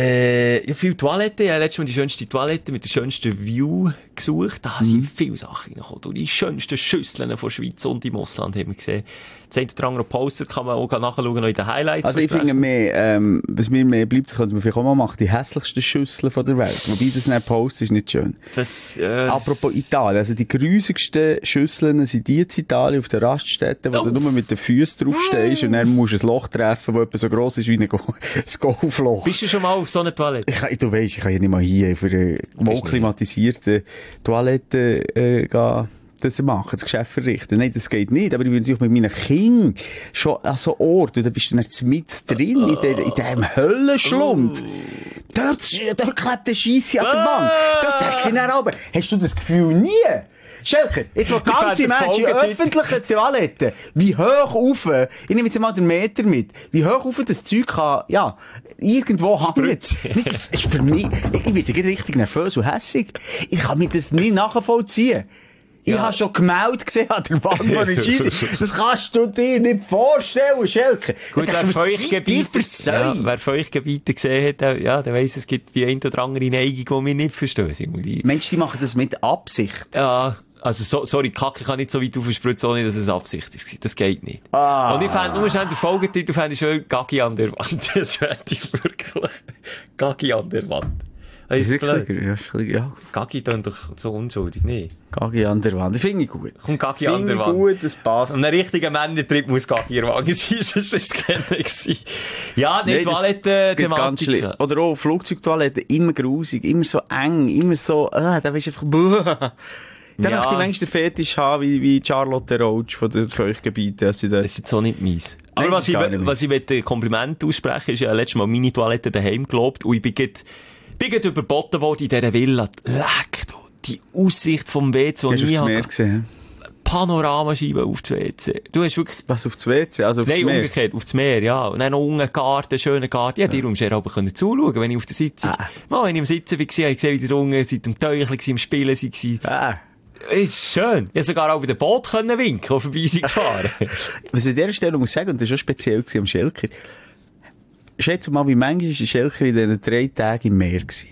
Äh, ja, viele Toiletten. Ich habe letztes Mal die schönste Toilette mit der schönsten View gesucht. Da sind mhm. viele Sachen reingekommen. Und die schönsten Schüsseln von Schweiz und im Ausland haben wir gesehen. Das eine oder andere Poster kann man auch nachschauen noch in den Highlights. Also ich finde mehr, ähm, was mir mehr bleibt, das könnte man vielleicht auch mal machen, die hässlichsten Schüsseln von der Welt. Wobei das nicht Post ist nicht schön. Das, äh... Apropos Italien, also die grusigsten Schüsseln sind die in Italien auf den Raststätten, wo oh. du nur mit den Füßen draufstehst mm. und dann musst du ein Loch treffen, das etwa so gross ist wie ein, Go- ein Golfloch. Bist du schon mal auf so einer Toilette? Ich kann, du weisst, ich kann ja nicht mal hier für eine wohlklimatisierte Toilette äh, gehen. Das machen, das Geschäft verrichten. Nein, das geht nicht. Aber ich bin natürlich mit meinen Kindern schon an so Ort, und da bist du nicht mit drin, in, der, in diesem Höllenschlund. Dort, dort klebt der Scheisse an der Wand. Dort denke ich dann runter. Hast du das Gefühl nie? Schelker, jetzt mal ganze Menschen in öffentlichen Toiletten, wie hoch rauf, ich nehme jetzt mal den Meter mit, wie hoch rauf das Zeug kann, ja, irgendwo hängen. Das ist für mich, ich werde richtig nervös und hässig. Ich kann mir das nicht nachvollziehen. Ich ja. habe schon gemeldet gesehen an der Wand von der Scheisse. Das kannst du dir nicht vorstellen, Schelke. Gut, wer Feuchtgebiete, ja, wer Feuchtgebiete gesehen hat, der, ja, der weiss, es gibt die ein oder andere Neigung, die wir nicht verstehen. Mensch, die machen das mit Absicht. Ja. Also, so, sorry, Kacke kann nicht so weit aufspritzen, ohne dass es Absicht ist. Das geht nicht. Ah. Und ich fände, nur schnell den Folgetitel, fände ich schon Gaggi an der Wand. Das wäre ich wirklich. Gaggi an der Wand. Das ist wirklich, ja. Gaggi klingt doch so unschuldig, nee. Gaggi an der Wand. Das finde ich gut. Komm, Gaggi an der Wand. Finde ich gut, das passt. Und ein richtiger Männertrip muss Gaggi an der Wand sein, sonst ist es keine gewesen. Ja, nicht Toiletten-Thematik. Oder auch Flugzeugtoiletten, immer grusig, immer so eng, immer so, ah, da weisst du einfach, buh. Dann ja. möchte ich längst den Fetisch haben, wie, wie Charlotte Roach von den Feuchtgebieten. Das, das ist jetzt so nicht meins. Aber was ich, was ich mit Kompliment aussprechen, ist ja letztes Mal meine Toilette daheim gelobt und ich bin grad, bin grad überboten worden in dieser Villa. Leck, du, die Aussicht vom W C, die ich nie gesehen. Panoramascheibe auf das W C. Du hast wirklich... Was, auf das W C? Also auf Nein, das Meer? Nein, umgekehrt, auf das Meer, ja. Und dann noch einen Garten, schönen Garten. Ja, dir umscheren aber können zuschauen, wenn ich auf der Sitzung... Ah. Mal, wenn ich am Sitzen war, habe ich gesehen, wie die Unge seit dem Teuchel im Spielen waren. Ah. Ist schön. Ich konnte sogar auch wieder Boot können winken, auf vorbei sind gefahren. Was ich an dieser Stelle muss sagen, und das war schon speziell am Schelker. Schätze mal, wie manchmal war der Schelker in diesen drei Tagen im Meer gewesen?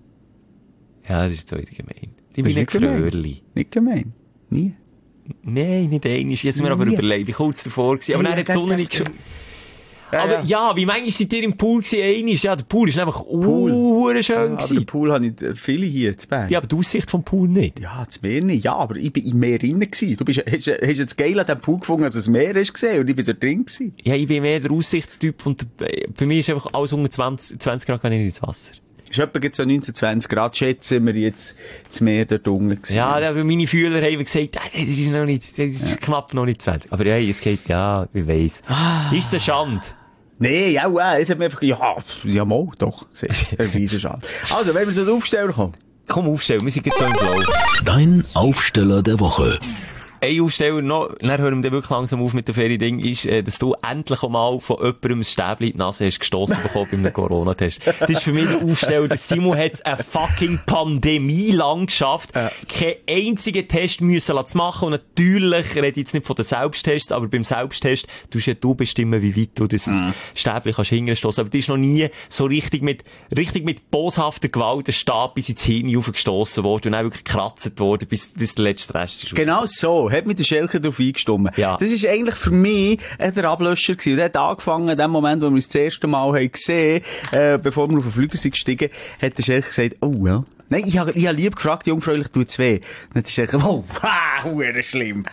Ja, das ist jetzt wieder gemein. Die meine Kröhrli. Nicht gemein. Nie. Nein, nicht einmal. Ich habe mir aber überlegt, wie kurz davor war. Aber dann hat die Sonne nicht schon... Ja, aber ja, ja, wie manchmal seid ihr im Pool gewesen? Ja, der Pool ist einfach uh, schön ja, gewesen. Aber den Pool habe ich viele hier zu Bern. Ja, aber die Aussicht vom Pool nicht. Ja, das Meer nicht. Ja, aber ich bin im Meer drin gewesen. Du bist, hast, hast jetzt geil an diesem Pool gefunden, als das Meer hast gesehen und ich bin da drin gewesen. Ja, ich bin mehr der Aussichtstyp und bei mir ist einfach alles unter zwanzig, zwanzig Grad kann ich nicht ins Wasser. Ist etwa so neunzehn, zwanzig Grad, schätzen wir jetzt das Meer dort unten gewesen. Ja, aber meine Fühler haben gesagt, das ist noch nicht, das ist ja. knapp noch nicht zwanzig. Aber ja, es geht, ja, ich weiss. Ah. Ist es eine Schande? Nee, ja, ja, jetzt hat man einfach, ja, ja, mal, doch, sehr, eine riesen Schande. Also, wenn wir zu den Aufsteller kommen. Komm, aufstellen, wir sind jetzt so im Flow. Dein Aufsteller der Woche. ein Aufsteller noch, dann hören wir wirklich langsam auf mit dem Ferien-Ding, ist, äh, dass du endlich einmal von jemandem ein Stäbchen in die Nase hast gestossen bekommen bei einem Corona-Test. Das ist für mich der Aufsteller. Der Simon hat es eine fucking Pandemie lang geschafft, ja. keinen einzigen Test müssen lassen machen. Und natürlich rede ich jetzt nicht von den Selbsttests, aber beim Selbsttest tust ja du bestimmen, wie weit du das mhm. Stäbchen kannst hingestossen. Aber das ist noch nie so richtig mit, richtig mit boshafter Gewalt ein Stab bis ins Hirn aufgestossen worden und auch wirklich gekratzt worden, bis, bis der letzte Rest ist. Genau so. Hat mit der Schelke drauf eingestimmt. Ja. Das ist eigentlich für mich der Ablöscher gewesen. Der hat angefangen, in dem Moment, wo wir uns das erste Mal haben gesehen, äh, bevor wir auf den Flüger sind gestiegen, hat der Schelke gesagt, oh ja. Nein, ich habe ich hab lieb gefragt, jungfräulich tut's weh. Dann hat der Schelke, oh, ha, huere schlimm.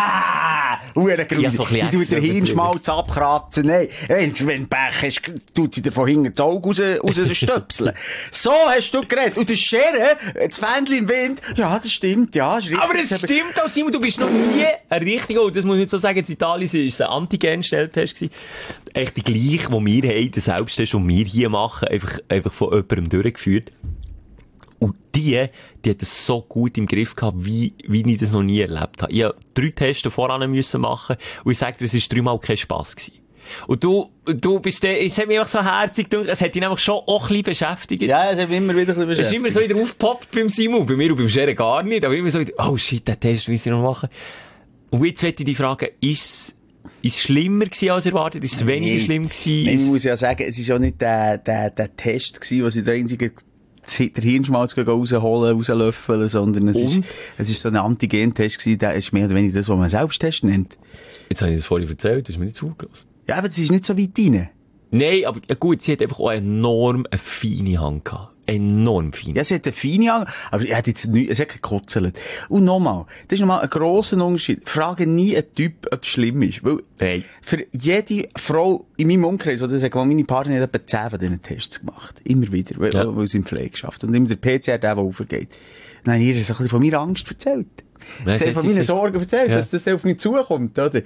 Ha, huere grusig. Ja, so die tut der Hirnschmalz abkratzen. Nein, wenn du Pech hast, tut sie dir von hinten das Auge raus, raus stöpseln. So hast du geredet. Und der Schere, das Fähnchen im Wind, ja, das stimmt, ja, ist richtig. Aber es stimmt auch, Simon, du bist noch nie ein richtiger, das muss ich jetzt so sagen, in Italien war es ein Antigen-Schnelltest gewesen. Echt die gleiche, die wir haben, der Selbsttest, den wir hier machen, einfach, einfach von jemandem durchgeführt. Und die, die hat es so gut im Griff gehabt, wie, wie ich das noch nie erlebt habe. Ich habe drei Tests voran müssen machen und ich sage dir, es war dreimal kein Spass gewesen. Und du, du bist der, es hat mich einfach so herzig gedacht, es hat ihn einfach schon auch ein bisschen beschäftigt. Ja, es hat mich immer wieder ein bisschen beschäftigt. Es ist immer so wieder aufgepoppt beim Simon, bei mir und beim Scheren gar nicht, aber immer so wieder, oh shit, den Test muss ich noch machen. Und jetzt möchte ich dich fragen, ist Ist es schlimmer gewesen als erwartet? Ist es weniger nee. schlimm gewesen? Nein, ich muss ja sagen, es war auch nicht der, der, der Test gewesen, was ich da irgendwie der Hirnschmalz rausholen, rauslöffeln, sondern es ist, es ist so ein Antigen-Test gewesen, der ist mehr oder weniger das, was man Selbsttest nennt. Jetzt habe ich das vorhin erzählt, das ist mir nicht zugelassen. Ja, aber das ist nicht so weit rein. Nein, aber ja gut, sie hat einfach auch enorm eine feine Hand gehabt. Enorm fein. Ja, sie hat eine feine Hand, aber sie hat jetzt nicht, sie hat gekrotzelt. Und nochmal, das ist nochmal ein grosser Unterschied. Frage nie einen Typ, ob es schlimm ist. Weil, hey. Für jede Frau in meinem Umkreis, die sagt, meine Partnerin hat etwa zehn von diesen Tests gemacht. Immer wieder, weil, ja. weil sie im Pflege schafft. Und immer der P C R, der, der aufgeht. Dann habe ich ihr so ein bisschen von meiner Angst erzählt. Ja, sie hat von meinen Sorgen erzählt, ja. dass das auf mich zukommt, oder?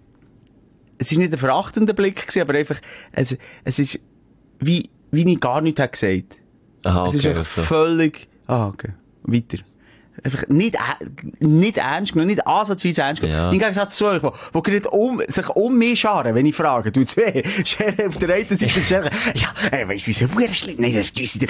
Es war nicht ein verachtender Blick gewesen, aber einfach, es, es ist, wie, wie ich gar nichts habe gesagt. Aha, okay, es ist einfach so. Völlig, ah, okay, weiter. Einfach nicht, nicht ernst genommen, nicht ansatzweise ernst genommen. Ja. Im Gegensatz zu euch, wo gerade um, sich um mich scharen, wenn ich frage, du zwei, Schere auf der einen Seite, Schere, ja, ey, weißt du, wieso wäre schlimm? Nein, das ist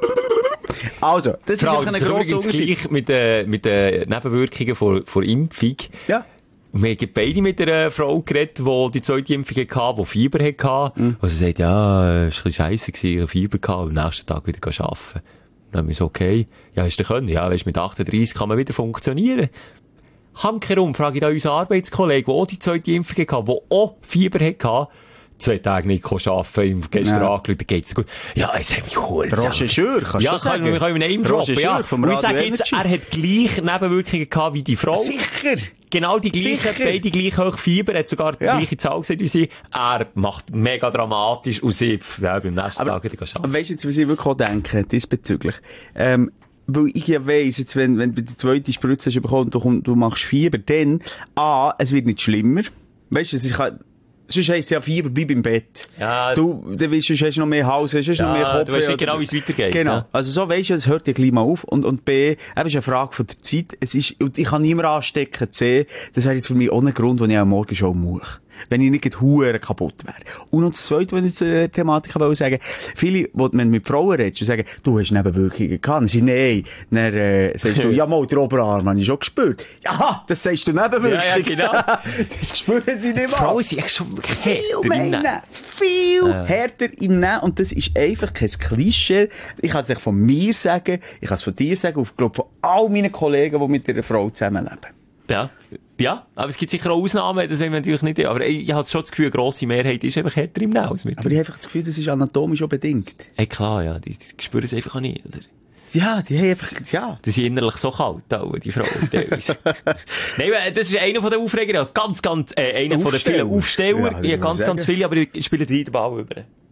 also, das Frau, ist ein grosser Unterschied. Mit den, mit den Nebenwirkungen vor, vor Impfung. Ja. Wir haben beide mit einer Frau geredet, die die zweite Impfung hatte, die Fieber hatte. Mhm. Und sie sagt, ja, es war ein bisschen scheisse gewesen, ich hatte Fieber gehabt, und am nächsten Tag wieder arbeiten. Dann haben wir so, okay, ja, hast du können? Ja, weißt, mit achtunddreissig kann man wieder funktionieren. Handkerum frage ich da unseren Arbeitskollegen, der auch die zweite Impfung hatte, der auch Fieber hatte, zwei Tage nicht arbeiten, gestern ja. angerufen, geht's gut. Ja, es hat mich geholt. Roger Schür, kannst ja, du sagen? Ja, wir können Name droppen, ja. Und ich sage jetzt, er hat gleich Nebenwirkungen gehabt wie die Frau. Sicher! Genau die gleiche, beide gleich hoch Fieber, hat sogar die ja. gleiche Zahl gesagt wie sie. Er macht mega dramatisch und sie, ja, beim nächsten aber, Tag wieder arbeiten. Aber weisst du jetzt, was ich wirklich auch denke, diesbezüglich? Ähm, weil ich ja weiss, jetzt, wenn, wenn du die zweite Spritze hast bekommen und du, du machst Fieber, dann, A, es wird nicht schlimmer. Weisst du, es ist, sonst heisst es ja, Fieber, bleib im Bett. Ja. Du, dann weißt du, hast du noch mehr Hals, hast du ja, noch mehr Kopf. Du weißt nicht genau, wie es weitergeht. Genau. Ja. Also so weisst du, es hört ja gleich mal auf. Und, und B, eben ist eine Frage von der Zeit. Es ist, und ich kann niemand anstecken. C, das wäre jetzt für mich ohne Grund, den ich am Morgen schon muss. Wenn ich nicht hure kaputt wäre. Und noch das Zweite, was ich zur Thematik wollte sagen, viele, die man mit Frauen redest, sagen, du hast Nebenwirkungen gehabt. Sie nein. Dann, äh, sagst du, ja mal, der Oberarm habe ich schon gespürt. Ja, das sagst du Nebenwirkungen. Ja, ja, genau. Das spüren sie nicht mal. Frauen sind echt schon viel mehr, viel ja. härter im Nehmen. Und das ist einfach kein Klischee. Ich kann es von mir sagen, ich kann es von dir sagen, und ich glaube von all meinen Kollegen, die mit einer Frau zusammenleben. Ja. Ja, aber es gibt sicher auch Ausnahmen, das wollen wir natürlich nicht, aber ich, ich habe schon das Gefühl, eine grosse Mehrheit ist einfach härter im Naus. Aber ich habe einfach das Gefühl, das ist anatomisch auch bedingt. Hey, klar, ja, die, die spüren es einfach auch nicht, oder? Ja, die haben einfach, ja. Die sind innerlich so kalt, auch, die Frauen. Nein, das ist einer von den Aufregern, ganz, ganz, äh, einer von den vielen Aufsteller. Ja, ich habe ganz, ganz viele, aber ich spiele drei den Ball über.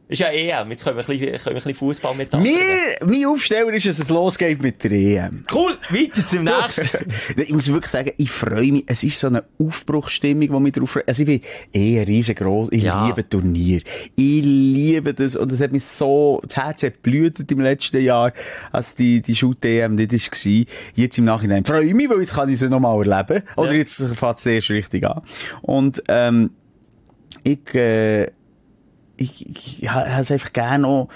Ist ja E M, jetzt können wir ein bisschen, können wir ein bisschen Fußball mit Mir, mein Aufsteller ist, dass es losgeht mit der E M. Cool, weiter zum nächsten. Ich muss wirklich sagen, ich freue mich. Es ist so eine Aufbruchsstimmung, die mich drauf freut. Also ich bin eh riesengroß. Ich Ja. liebe Turnier. Ich liebe das. Und es hat mich so, das Herz hat blühtet im letzten Jahr, als die, die Shoot-E M nicht war. Jetzt im Nachhinein freue ich mich, weil jetzt kann ich sie nochmal erleben. Oder Ja. jetzt fängt es erst richtig an. Und, ähm, ich, äh, ich, ich, ich habe es einfach gerne auch,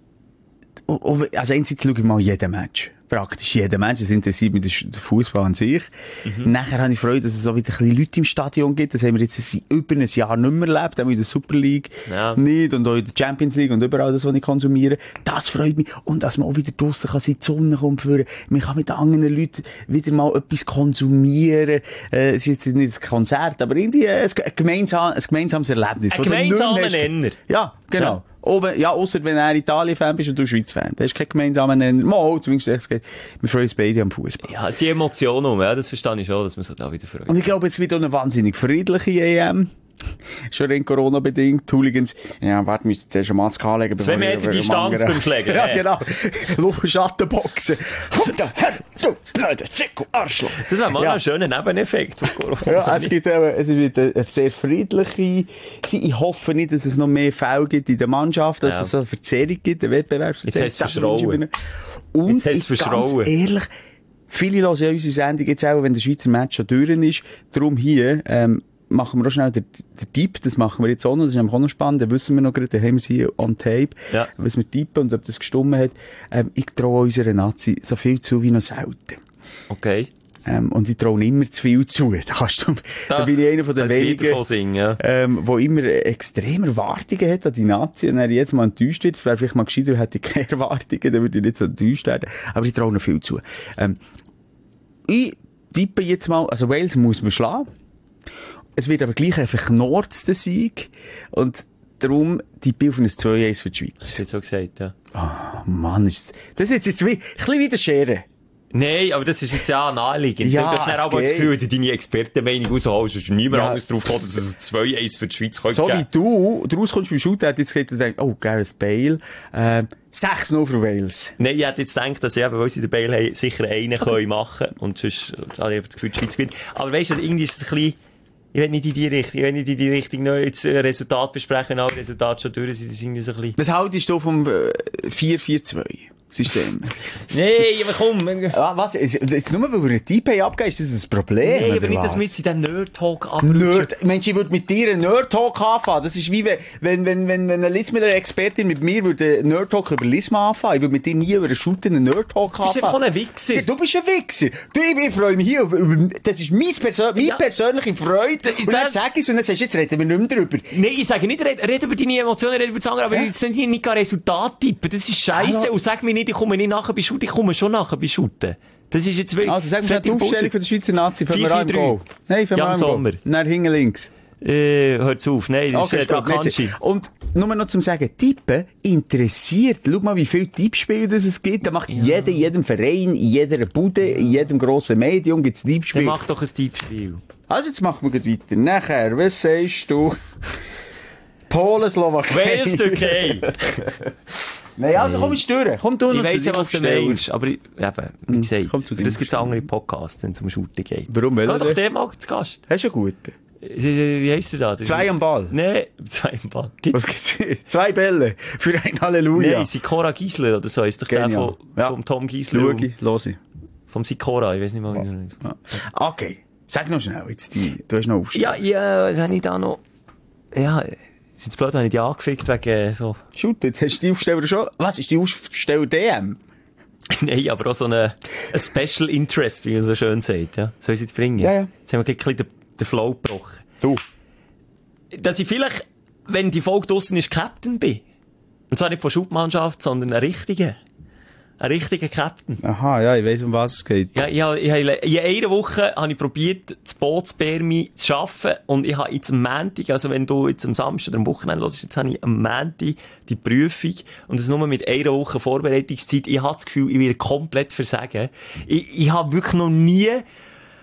also einerseits schaue ich mal jeden Match. Praktisch jeden Match. Das interessiert mich der Fußball an sich. Mhm. Nachher habe ich Freude, dass es auch wieder ein bisschen Leute im Stadion gibt. Das haben wir jetzt seit über ein Jahr nicht mehr erlebt. Auch in der Super League Ja. nicht. Und auch in der Champions League und überall das, was ich konsumiere. Das freut mich. Und dass man auch wieder draussen kann, die Sonne kommt für. Man kann mit anderen Leuten wieder mal etwas konsumieren. Äh, es ist jetzt nicht ein Konzert, aber irgendwie ein, gemeinsam, ein gemeinsames Erlebnis. Ein gemeinsamer Nenner. Ja, genau. Ja. Oben, ja, ausser wenn er Italien-Fan bist und du Schweiz-Fan. Das ist kein gemeinsamer Nenner. Mal, zumindest es geht. Wir freuen uns beide am Fußball. Ja, es sind Emotionen um, ja, das verstehe ich schon, dass man sich da wieder freut. Und ich glaube, jetzt wieder eine wahnsinnig friedliche E M. Schon rein Corona-bedingt. Hooligans, ja, warte, müsst zuerst eine Maske anlegen. Zwei Meter Distanz beim Schläger. Ja, genau. Schattenboxen. Komm da her, du blöder Sicko, Arschloch. Das wäre mal Ja. ein schöner Nebeneffekt von Corona. Ja, es gibt eben, es wird eine sehr friedliche, ich hoffe nicht, dass es noch mehr Fälle gibt in der Mannschaft, dass Ja. es so eine Verzerrung gibt, eine Wettbewerbsverzerrung. Jetzt heisst es verschrauen. Und Jetzt heisst es ich, ganz verschrauen. ehrlich, viele hören ja unsere Sendung jetzt auch, wenn der Schweizer Match schon durch ist. Darum hier, ähm, machen wir auch schnell den, den Tipp, das machen wir jetzt auch noch, das ist nämlich auch noch spannend, da wissen wir noch gerade, da haben wir sie hier on tape, Ja. was wir tippen und ob das gestummen hat. Ähm, ich traue unserer Nazi so viel zu wie noch selten. Okay. Ähm, und ich traue immer zu viel zu. Da, kannst du, da bin ich einer von den das Lied davon wenigen, singen, ja. ähm, wo immer extreme Erwartungen hat an die Nazi. Und er jetzt mal enttäuscht wird, wäre vielleicht mal gescheiter, hätte ich keine Erwartungen, dann würde ich nicht so enttäuscht werden. Aber ich traue noch viel zu. Ähm, ich tippe jetzt mal, also Wales muss man schlagen. Es wird aber gleich einfach Nord der Sieg. Und darum tippe ich auf ein zwei eins für die Schweiz. Das ist so gesagt, ja. Oh Mann, ist das, das ist jetzt wie, ein bisschen wie der Schere. Nein, aber das ist jetzt ja naheliegend. Ja, du hast es dann auch das geht. Gefühl, dass du deine Expertenmeinung rausholst, es ist niemand Ja. anderes drauf gekommen, dass es zwei eins für die Schweiz könnte So wie geben. du, du rauskommst beim Shootout, hat jetzt gesagt, du denkst, oh, Gareth Bale, äh, sechs null für Wales. Nein, ich hätte jetzt gedacht, dass ich eben, weil sie den Bale haben, sicher einen können machen und sonst habe ich das Gefühl, die Schweiz gewinnt. Aber weisst du, irgendwie ist es ein bisschen, ich will nicht in die Richtung, ich will nicht in die Richtung nur jetzt ein Resultat besprechen, wenn alle Resultate schon durch sind, das ist irgendwie so ein bisschen... Was haltest du vom äh, vier vier zwei System? Nein, aber komm. Ah, was? Jetzt nur, weil wir einen Typ haben abgegeben, ist das ein Problem? Nein, oder aber nicht, was? dass wir jetzt in den Nerd-Talk abrutschen. Nerd. Mensch, ich würde mit dir einen Nerd-Talk anfangen. Das ist wie wenn, wenn, wenn, wenn, wenn eine Lismiller-Expertin mit mir würde einen Nerd-Talk über Lisma anfangen. Ich würde mit dir nie über einen Shooter einen Nerd-Talk Du bist einfach anfangen. ein Wichser. Ja, du bist ein Wichser. Du, ich, ich freue mich hier über, über das ist mein Persön meine Ja. persönliche Freude. Und dann Das- sag ich es und dann sagst du, jetzt reden wir nicht mehr drüber. Nein, ich sage nicht, red, red über deine Emotionen, red über das andere, aber Ja. jetzt sind hier nicht gar Resultat tippen. Das ist scheisse. Hallo. Und sag mir nicht, ich komme nicht nachher bei Shooten, ich komme schon nachher bei Shooten. Das ist jetzt wirklich... Also, sag mir die Aufstellung von der Schweizer Nazi. Fangen wir vier an im vier drei. Goal. Nein, fangen wir Jan an im Goal. Sommer. Nach hinten links. Äh, hört's auf. Nein, das Okay, ist ist äh, gut, merci. Akanji. Und nur noch zum Sagen, Tippen interessiert. Schau mal, wie viele Tippspiele das es gibt. Da macht jeder, in jedem Verein, in jeder Bude, in jedem grossen Medium gibt's Dann Tippspiele. mach doch ein Tippspiel. Also, jetzt machen wir gleich weiter. Nachher, was sagst du? Polen, Slowakei. Wales, Türkei. Nein, also komm jetzt durch. Komm du Ich noch weiss zu ja, den was du Aufstellern. meinst, aber ich- eben, wie gesagt, komm zu für deinem das gibt's andere Podcasts, wenn es um Shooten geht. Warum? Geh Welcher doch denn? der mal zu Gast. Hast du einen guten? Äh, Wie heisst der da? Der- Zwei am Ball. Nein, zwei am Ball. Gibt's? Was gibt's hier? Zwei Bälle. Für ein Halleluja. Nein, Sikora Giesler oder so ist doch der Genial. von, Ja. vom Tom Giesler. Schau ich, los ich. Vom Sikora, ich weiß nicht mal, wie er Ja. Okay. Sag noch schnell, jetzt die, du hast noch aufgestellt. Ja, ja, was habe ich da noch? Ja, ist jetzt blöd, wenn ich die angefickt wegen äh, so. Shoot, jetzt hast du die Aufsteller schon. Was ist die Aufsteller D M? Nein, aber auch so eine, ein Special Interest, wie man so schön sagt, ja. Soll ich es jetzt bringen? Ja, ja. Jetzt haben wir gleich ein bisschen den, den Flow gebrochen. Du. Dass ich vielleicht, wenn die Folge draussen ist, Captain bin. Und zwar nicht von Schubmannschaft, sondern ein richtiger. Ein richtiger Captain. Aha, ja, ich weiss, um was es geht. Ja, ich habe, ich habe, in einer Woche habe ich probiert, das Bootspermi zu schaffen. Und ich habe jetzt am Montag, also wenn du jetzt am Samstag oder am Wochenende hörst, jetzt habe ich am Montag die Prüfung. Und das nur mit einer Woche Vorbereitungszeit. Ich habe das Gefühl, ich werde komplett versagen. Ich, ich habe wirklich noch nie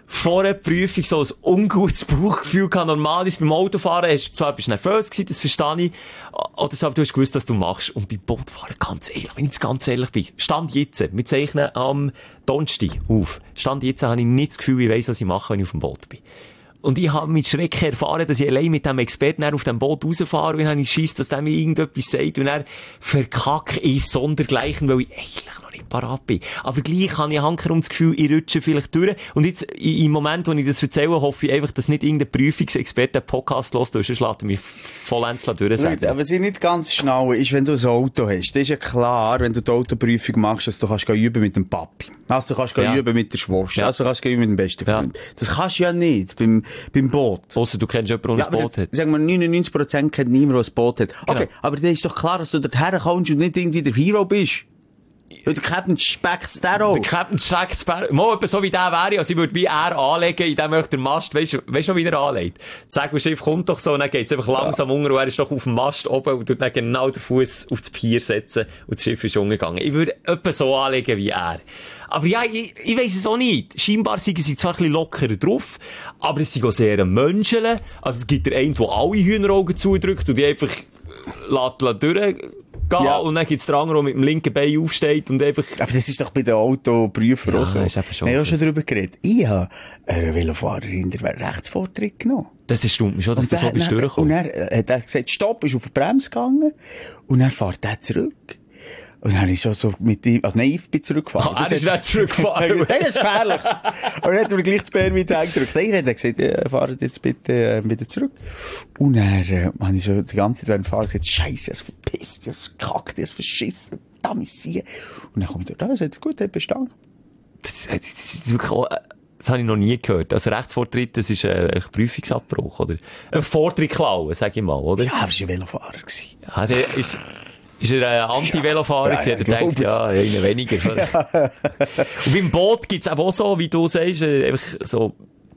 vor der Prüfung so ein ungutes Bauchgefühl gehabt. Normal ist beim Autofahren, hast du zwar bist nervös gewesen, das verstehe ich, oder so, aber du hast gewusst, was du machst. Und beim Bootfahren, ganz ehrlich, wenn ich jetzt ganz ehrlich bin, Stand jetzt, wir zeichnen am Donnerstag auf, Stand jetzt habe ich nicht das Gefühl, ich weiss, was ich mache, wenn ich auf dem Boot bin. Und ich habe mit Schrecken erfahren, dass ich allein mit dem Experten auf dem Boot rausfahre und dann habe ich Schiss, dass der mir irgendetwas sagt und er verkacke ich sondergleichen, weil ich eigentlich noch nicht parat bin. Aber gleich habe ich hankerum das Gefühl, ich rutsche vielleicht durch. Und jetzt, im Moment, wo ich das erzähle, hoffe ich einfach, dass nicht irgendein Prüfungsexperte einen Podcast hört, sonst lässt er mich vollends durchsagen. Aber was ich nicht ganz schnell ist, wenn du ein Auto hast, das ist ja klar, wenn du die Autoprüfung machst, dass du kannst üben mit dem Papi. Also du kannst ja. üben mit der Schwester. Ja. Also du kannst üben mit dem besten Freund. Ja. Das kannst du ja nicht beim, beim Boot. Ausser du kennst jemanden, der ja, ein Boot hat. Sagen wir, neunundneunzig Prozent kennt niemand, der ein Boot hat. Okay, genau. Aber dann ist doch klar, dass du dorthin kommst und nicht irgendwie der Hero bist. Weil der Captain Speck Sparrow. Der Captain Speck Sparrow. Mal etwa so wie der wäre, also ich würde wie er anlegen, in dem möchte der Mast, weisst du noch, wie er anlegt? Das Segelschiff kommt doch so, und dann geht's einfach langsam ja. unter, und er ist doch auf dem Mast oben und tut dann genau den Fuß auf das Pier setzen, und das Schiff ist umgegangen. Ich würde etwa so anlegen wie er. Aber ja, ich, ich weiss es auch nicht. Scheinbar sind sie zwar ein bisschen lockerer drauf, aber es sind auch sehr Menschen. Also es gibt der einen, der alle Hühneraugen zudrückt und die einfach lässt, lässt durchgehen. Ja. Und dann gibt's den anderen, der mit dem linken Bein aufsteht und einfach... Aber das ist doch bei den Autoprüfern ja, auch so. Ist schon wir haben ja schon darüber geredet. Ich habe eine Velofahrerin der Rechtsvortritt genommen. Das erstaunt mich schon, dass du so bist durchgekommen. Und er hat er gesagt, stopp, ist auf die Bremse gegangen und dann fährt er zurück. Und dann habe ich so, so mit ihm, also nein, ich bin zurückgefahren. Ah, er ist nicht zurückgefahren. Nein, das ist gefährlich. Und dann hat er mir gleich das Bär mit eingedrückt. Nein, er hat gesagt, ja, fahrt jetzt bitte äh, wieder zurück. Und dann äh, habe ich so die ganze Zeit während dem Fahren gesagt, Scheiße, ich habe verpisst, ich habe verkackt, ich habe verschissen, verdammt sie. Und dann komme ich da, das hat gut, hat bestanden. Das, das ist wirklich auch, das habe ich noch nie gehört. Also Rechtsvortritt, das ist ein, ein Prüfungsabbruch, oder? Ein Vortritt klauen, sag ich mal, oder? Ja, aber es war ein Velofahrer. Ja, der ist... Ist er ein Anti-Velofahrer ja, gewesen? Ja, er denkt, ja, einer weniger. Ja. Und beim Boot gibt's auch so, wie du sagst, einfach so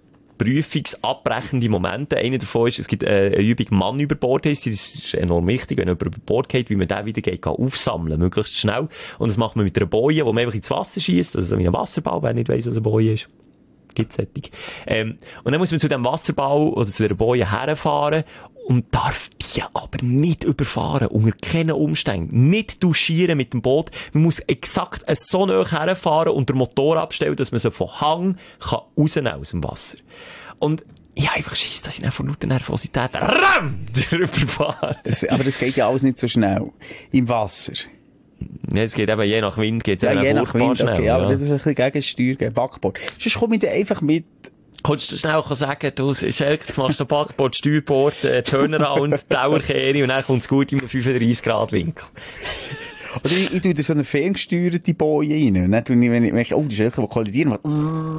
prüfungsabbrechende Momente. Einer davon ist, es gibt eine Übung Mann über Bord heisst. Das ist enorm wichtig, wenn jemand über Bord geht, wie man den wieder geht, kann aufsammeln, möglichst schnell. Und das macht man mit einer Boje, wo man einfach ins Wasser schiesst, also wie ein Wasserball, wer nicht weiss, was eine Boje ist. Gibt's solche. Ähm, und dann muss man zu dem Wasserball oder zu der Boje herfahren und darf die aber nicht überfahren, unter keinen Umständen. Nicht duschieren mit dem Boot. Man muss exakt so nahe herfahren und den Motor abstellen, dass man sie von Hang kann rausnehmen aus dem Wasser. Und ich habe einfach Schiss, dass ich dann von lauter Nervosität ram, drüber fahre. Das, aber das geht ja alles nicht so schnell. Im Wasser. Ja, es geht eben, je nach Wind geht's ja, je nach Wind, schnell. Okay, ja. Aber das ist ein bisschen Gegensteuer, gegen Backboard. Sonst komme ich dann einfach mit... Kannst du schnell sagen, du, Schelk, jetzt machst du Backboard, Steuerbord, äh, Turnaround, Dauerkehre und dann kommt's gut in einem fünfunddreissig Grad Winkel. Oder ich, ich tue da so eine ferngesteuerte Boje rein. Und dann tue ich, wenn ich merke, oh, die Schelke, die kollidieren, macht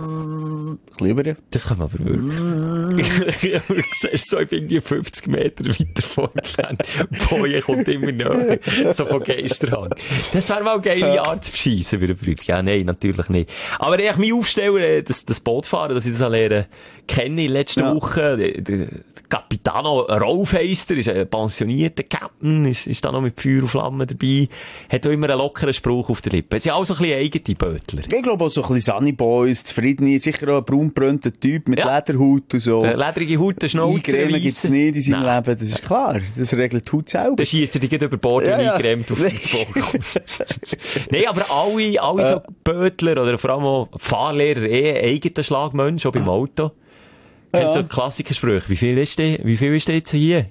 ein bisschen über. Das kann man aber wirklich. Du siehst so, ich bin irgendwie fünfzig Meter weiter vor entfernt. Die Boje kommt immer näher. So von Geisterhand. Das wäre mal eine geile Art zu beschissen für eine Prüfung. Ja, nein, natürlich nicht. Aber ich mich aufstellen, das, das Bootfahren, das ich das lernen kenne in letzter ja. Woche. Der, der Capitano Raufheister ist ein pensionierter Captain, ist, ist da noch mit Feuer und Flammen dabei. Hat auch immer einen lockeren Spruch auf der Lippe. Es sind auch so ein bisschen eigene Bötler. Ich glaube auch so ein bisschen Sunny Boys, zufrieden, sicher auch ein braunbrennter Typ mit ja. Lederhaut und so. Äh, lederige Haut, der Schnauze. Eingrämen gibt's nicht in seinem Nein. Leben, das ist klar. Das regelt die Haut selber. Dann schiesst er dich über Bord und ja, ja. eingrämt auf das Boot. Nein, aber alle, alle so Bötler oder vor allem auch Fahrlehrer, eh eigenen Schlagmensch, auch beim Auto. Kennst du ja. so Klassikersprüche? Wie viel ist der, wie viel ist der jetzt hier?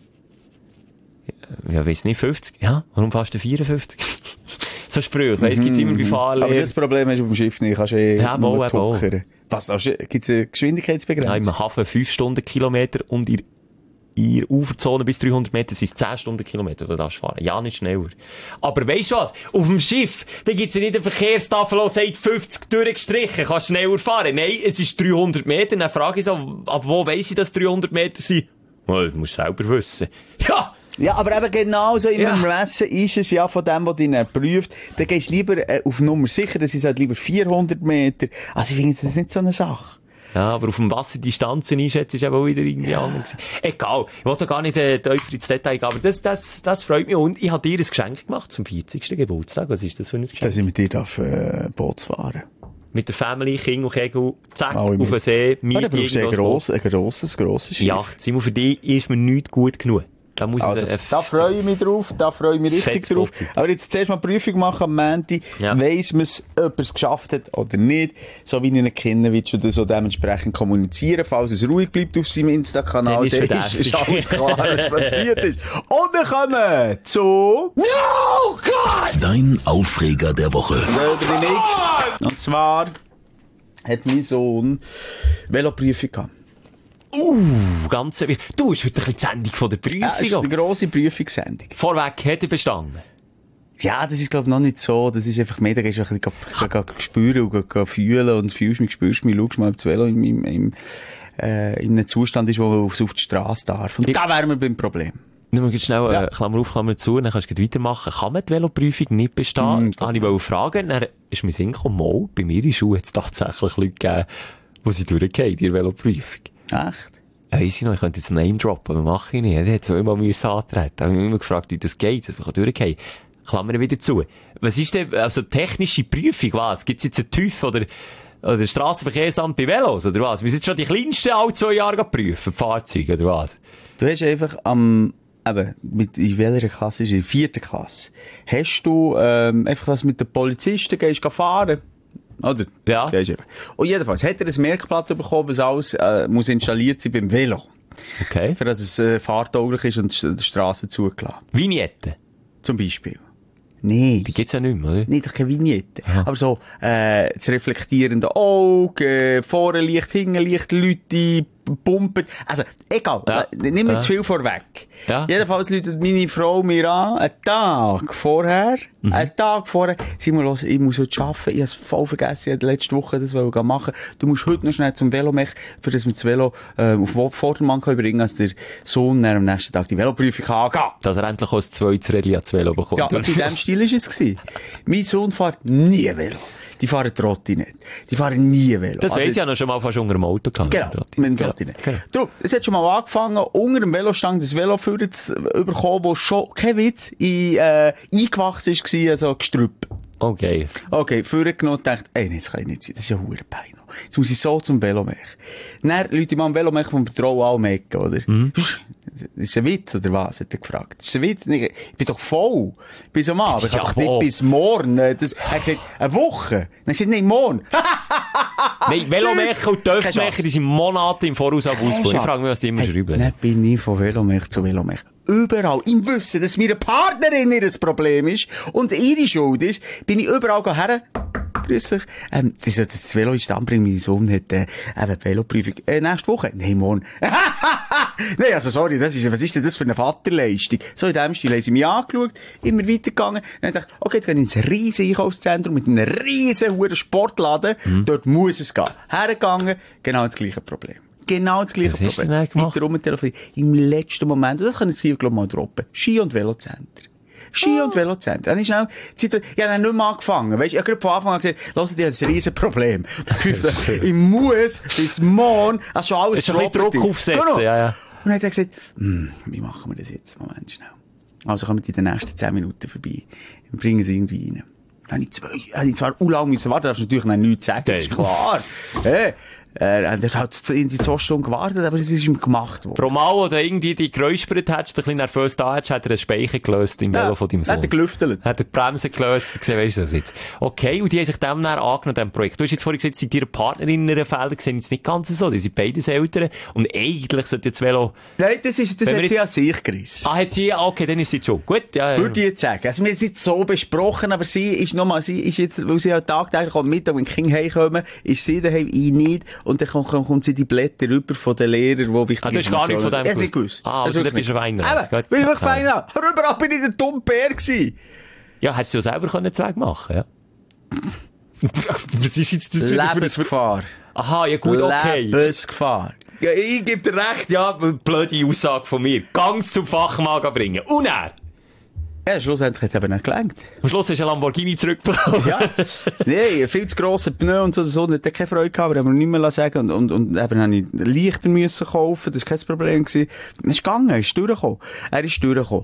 Ja, weiss nicht, fünfzig? Ja, warum fast du vierundfünfzig? So Sprüche, weißt, gibt's immer bei Fahrlehrern. Aber das Problem hast du auf dem Schiff nicht, kannst du eh ja, nur mal, tuckern. Was, gibt's eine Geschwindigkeitsbegrenzung? Ja, im Hafen fünf Stundenkilometer und in in der Uferzone bis dreihundert Meter sind es zehn Stundenkilometer, die du darfst fahren. Ja, nicht schneller. Aber weisst du was? Auf dem Schiff, da gibt's ja nicht eine Verkehrstafel, die sagt fünfzig durchgestrichen, kannst schneller fahren. Nein, es ist dreihundert Meter. Dann frage ich so, ab wo weiss ich, dass dreihundert Meter sind? Well, das musst du selber wissen. Ja! Ja, aber eben genau so in einem ja. Messen ist es ja von dem, was dich prüft. Dann gehst du lieber äh, auf Nummer sicher, das ist halt lieber vierhundert Meter. Also ich finde, das ist nicht so eine Sache. Ja, aber auf dem Wasser Distanzen einschätzen ist eben auch wieder irgendwie ja. anders. Egal. Ich wollte gar nicht äh, tiefer ins Detail gehen, aber das, das, das freut mich. Und ich habe dir ein Geschenk gemacht zum vierzigsten Geburtstag. Was ist das für ein Geschenk? Dass ich mit dir darf, äh, Boot fahren. mit der Family, Kind und Kegel, zack, Oh, auf den See, Ja, Miete, du brauchst ein, gross, ein grosses, grosses Schiff. Ja, Simon, für dich ist mir nichts gut genug. Da muss Also, ich, äh, da freue ich mich drauf, da freue ich mich Das richtig fetzt drauf. Putzi. Aber jetzt zuerst mal eine Prüfung machen am Montag. Ja. Weiss man es, ob er es geschafft hat oder nicht. So wie ich ihn kenne, wird schon so dementsprechend kommunizieren. Falls es ruhig bleibt auf seinem Insta-Kanal, Dann ist dann ist, verdächtig. ist alles klar, was passiert ist. Und wir kommen zu... oh Gott! Dein Aufreger der Woche. Über die nächste. Und zwar hat mein Sohn Veloprüfung gehabt. Uh, ganz, du, ist heute ein bisschen die Sendung von der Prüfung. Ja, das ist eine grosse Prüfungssendung. Vorweg, hat er bestanden? Ja, das ist, glaub ich, noch nicht so. Das ist einfach mehr, da gehst du ein bisschen geh, geh spüren und geh, geh fühlen und fühlst mich, spürst mich, schaust mal, ob das Velo im, im, im, äh, in einem Zustand ist, wo es auf die Straße darf. Und Ich- da wären wir beim Problem. Nimm mal schnell, Ja. äh, Klammer auf, Klammer zu, dann kannst du gleich weitermachen. Kann man die Veloprüfung nicht bestehen? Mm, Habe ich wollte fragen, dann ist mir Sinn gekommen, mal, bei mir in der Schule hat es tatsächlich Leute gegeben, die sie durchgehen, die Veloprüfung. Echt? Ja, weiss ich noch, ich könnte jetzt Name droppen, aber mache ich nicht. Er hat zweimal müssen antreten. Da habe ich mich immer gefragt, wie das geht, dass man durchgehen kann. Klammer wieder zu. Was ist denn, also technische Prüfung, was? Gibt's jetzt einen TÜV oder, oder Strassenverkehrsamt bei Velos, oder was? Wir sind jetzt schon die kleinsten alle zwei Jahre prüfen, die Fahrzeuge, oder was? Du hast einfach am, eben, mit, in welcher Klasse ist es? In der vierten Klasse. Hast du, ähm, einfach was mit den Polizisten, gehst du fahren? Oder? Ja. Gehst einfach. Und jedenfalls hat er ein Merkblatt bekommen, was alles, äh, muss installiert sein beim Velo. Okay. Für dass es, äh, fahrtauglich ist und die Straße zugelassen. Vignette. Zum Beispiel. Nee. Die gibt's ja nicht mehr, oder? Nicht doch keine Vignette. Aber so, äh, das reflektierende Auge, vorne Licht, hinten Licht, Leute, pumpen. Also, egal. Ja. Äh, Nimm mir Ja. zu viel vorweg. Ja. Jedenfalls läutet meine Frau mir an, einen Tag vorher, Mhm. einen Tag vorher, sie muss los, ich muss heute arbeiten, ich hab's voll vergessen, ich hätte letzte Woche das wollte machen. Du musst heute noch schnell zum Velomech, für das wir das Velo, äh, auf den Vordermann können bringen, als der Sohn dann am nächsten Tag die Veloprüfung kann angehen. Dass er endlich auch ein zweites Rädchen ans Velo bekommt. Ja, und bei dem Stil war es gewesen. Mein Sohn fährt nie Velo. Die fahren Trotti nicht. Die fahren nie Velo. Das Also weiss ich ja noch schon mal fast unter dem Auto gehabt. Genau, mit dem Trotti. mit dem Genau. Trotti nicht. Genau. Du, es hat schon mal angefangen, unter dem Velostang das Velo führen zu bekommen, wo schon, kein Witz, in, äh, eingewachsen war, also Gestrüpp. Okay. Okay, vorgenommen und dachte, ey, nee, das kann ich nicht sein, das ist ja hure Pein. Jetzt muss ich so zum Velomech. Dann Leute mal am Velomech vom Vertrauen alle mecken, oder? Mhm. Das ist ein Witz, oder was? Hat er gefragt. Das ist ein Witz. Ich bin doch voll. Bis am Abend. Ich Ja, hab doch nicht wo? bis morgen. Das, er hat gesagt, eine Woche. Dann hat er gesagt, nein, morgen. Nein, Velomecher und Keine Töpfmecher, Chance. die sind Monate im Voraus auf Ausbau. Ich frage mich, was die immer Hey, schreiben. Dann bin ich von Velomech zu Velomech. Überall, im Wissen, dass meine Partnerin ihr Problem ist und ihre Schuld ist, bin ich überall her. Grüß dich. Ähm, das, das Velo ist anbringen, mein Sohn hat, äh, eben Veloprüfung. Äh, nächste Woche? Nein, morgen. Nein, also sorry, das ist, was ist denn das für eine Vaterleistung? So in dem Stil haben sie mich angeschaut, immer weitergegangen. Dann dachte ich, okay, jetzt gehe ich ins riesen Einkaufszentrum mit einem riesen hohen Sportladen. Mhm. Dort muss es gehen. Hergegangen, genau das gleiche Problem. Genau das gleiche Was hast du Problem. denn dann gemacht? Weiter rumtelefoniert. Im letzten Moment, das kann ich hier, glaub ich, mal droppen. Ski- und Velocenter. Ski- und Velocenter. Dann ist schnell, Zeit, ich habe dann nicht mehr angefangen. Weisst, ich habe gerade von Anfang an gesagt, hört ihr, das ist ein riesen Problem. Ich muss bis morgen, also schon alles Ist ein bisschen Druck Property. aufsetzen, Genau. ja, ja. Und dann hat er gesagt, hm, wie machen wir das jetzt? Moment schnell. Also kommen die in den nächsten zehn Minuten vorbei. Dann bringen sie irgendwie rein. Dann habe ich, zwei, habe ich zwar u lang müssen warten, darfst du natürlich noch nichts sagen, das ist klar. Hey, er hat halt in die zwei Stunden gewartet, aber es ist ihm gemacht worden. Pro Mal, wo du irgendwie die geräuspert hättest, ein bisschen nervös da hättest, hat er einen Speicher gelöst im Velo von deinem Sohn. Hat er gelüftelt. Hat er die Bremse gelöst, gesehen, weisst du das jetzt? Okay, und die haben sich dem dann angenommen, dem Projekt. Du hast jetzt vorhin gesagt, sind ihre Partnerinnen in einer Felder gesehen, jetzt nicht ganz so, die sind beides Eltern, und eigentlich sollte jetzt Velo, Nein, das ist, das Wenn hat wir sie an sich gerissen. ah, hat sie, okay, dann ist sie schon. Gut, ja, ja. Würde ich jetzt sagen. Also, wir haben es nicht so besprochen, aber sie ist nochmal, sie ist jetzt, weil sie ja tagtäglich am Mittag, wenn die Kinder heimkommen, ist sie daheim, ich nicht, und dann kommt, kommt sie die Blätter rüber von den Lehrern, die wichtig Ah, du hast gar nicht von dem Ja, sie gewusst. gewusst. Ah, also Das du bist ein Weiner. Eben, Gut. bin ich wirklich Ja. fein an. Aber überall bin ich der dumme Bär gewesen. Ja, hättest du ja selber können Zweig machen, ja. Was ist jetzt das wieder für ein- Lebensgefahr. Aha, ja gut, okay. Lebensgefahr. Ja, ich gebe dir recht, ja, blöde Aussage von mir. Ganz zum Fachmann bringen. Und er. Ja, schlussendlich hat es eben nicht gelangt. Am Schluss hast du einen Lamborghini zurückbekommen. Ja. Nee, viel zu grosse Pneu und so, so, hat er keine Freude gehabt, aber haben wir nicht mehr sagen. Und, und, und eben habe ich Lichter müssen kaufen, das war kein Problem gewesen. Es ist gegangen, er ist durchgekommen. Er ist durchgekommen.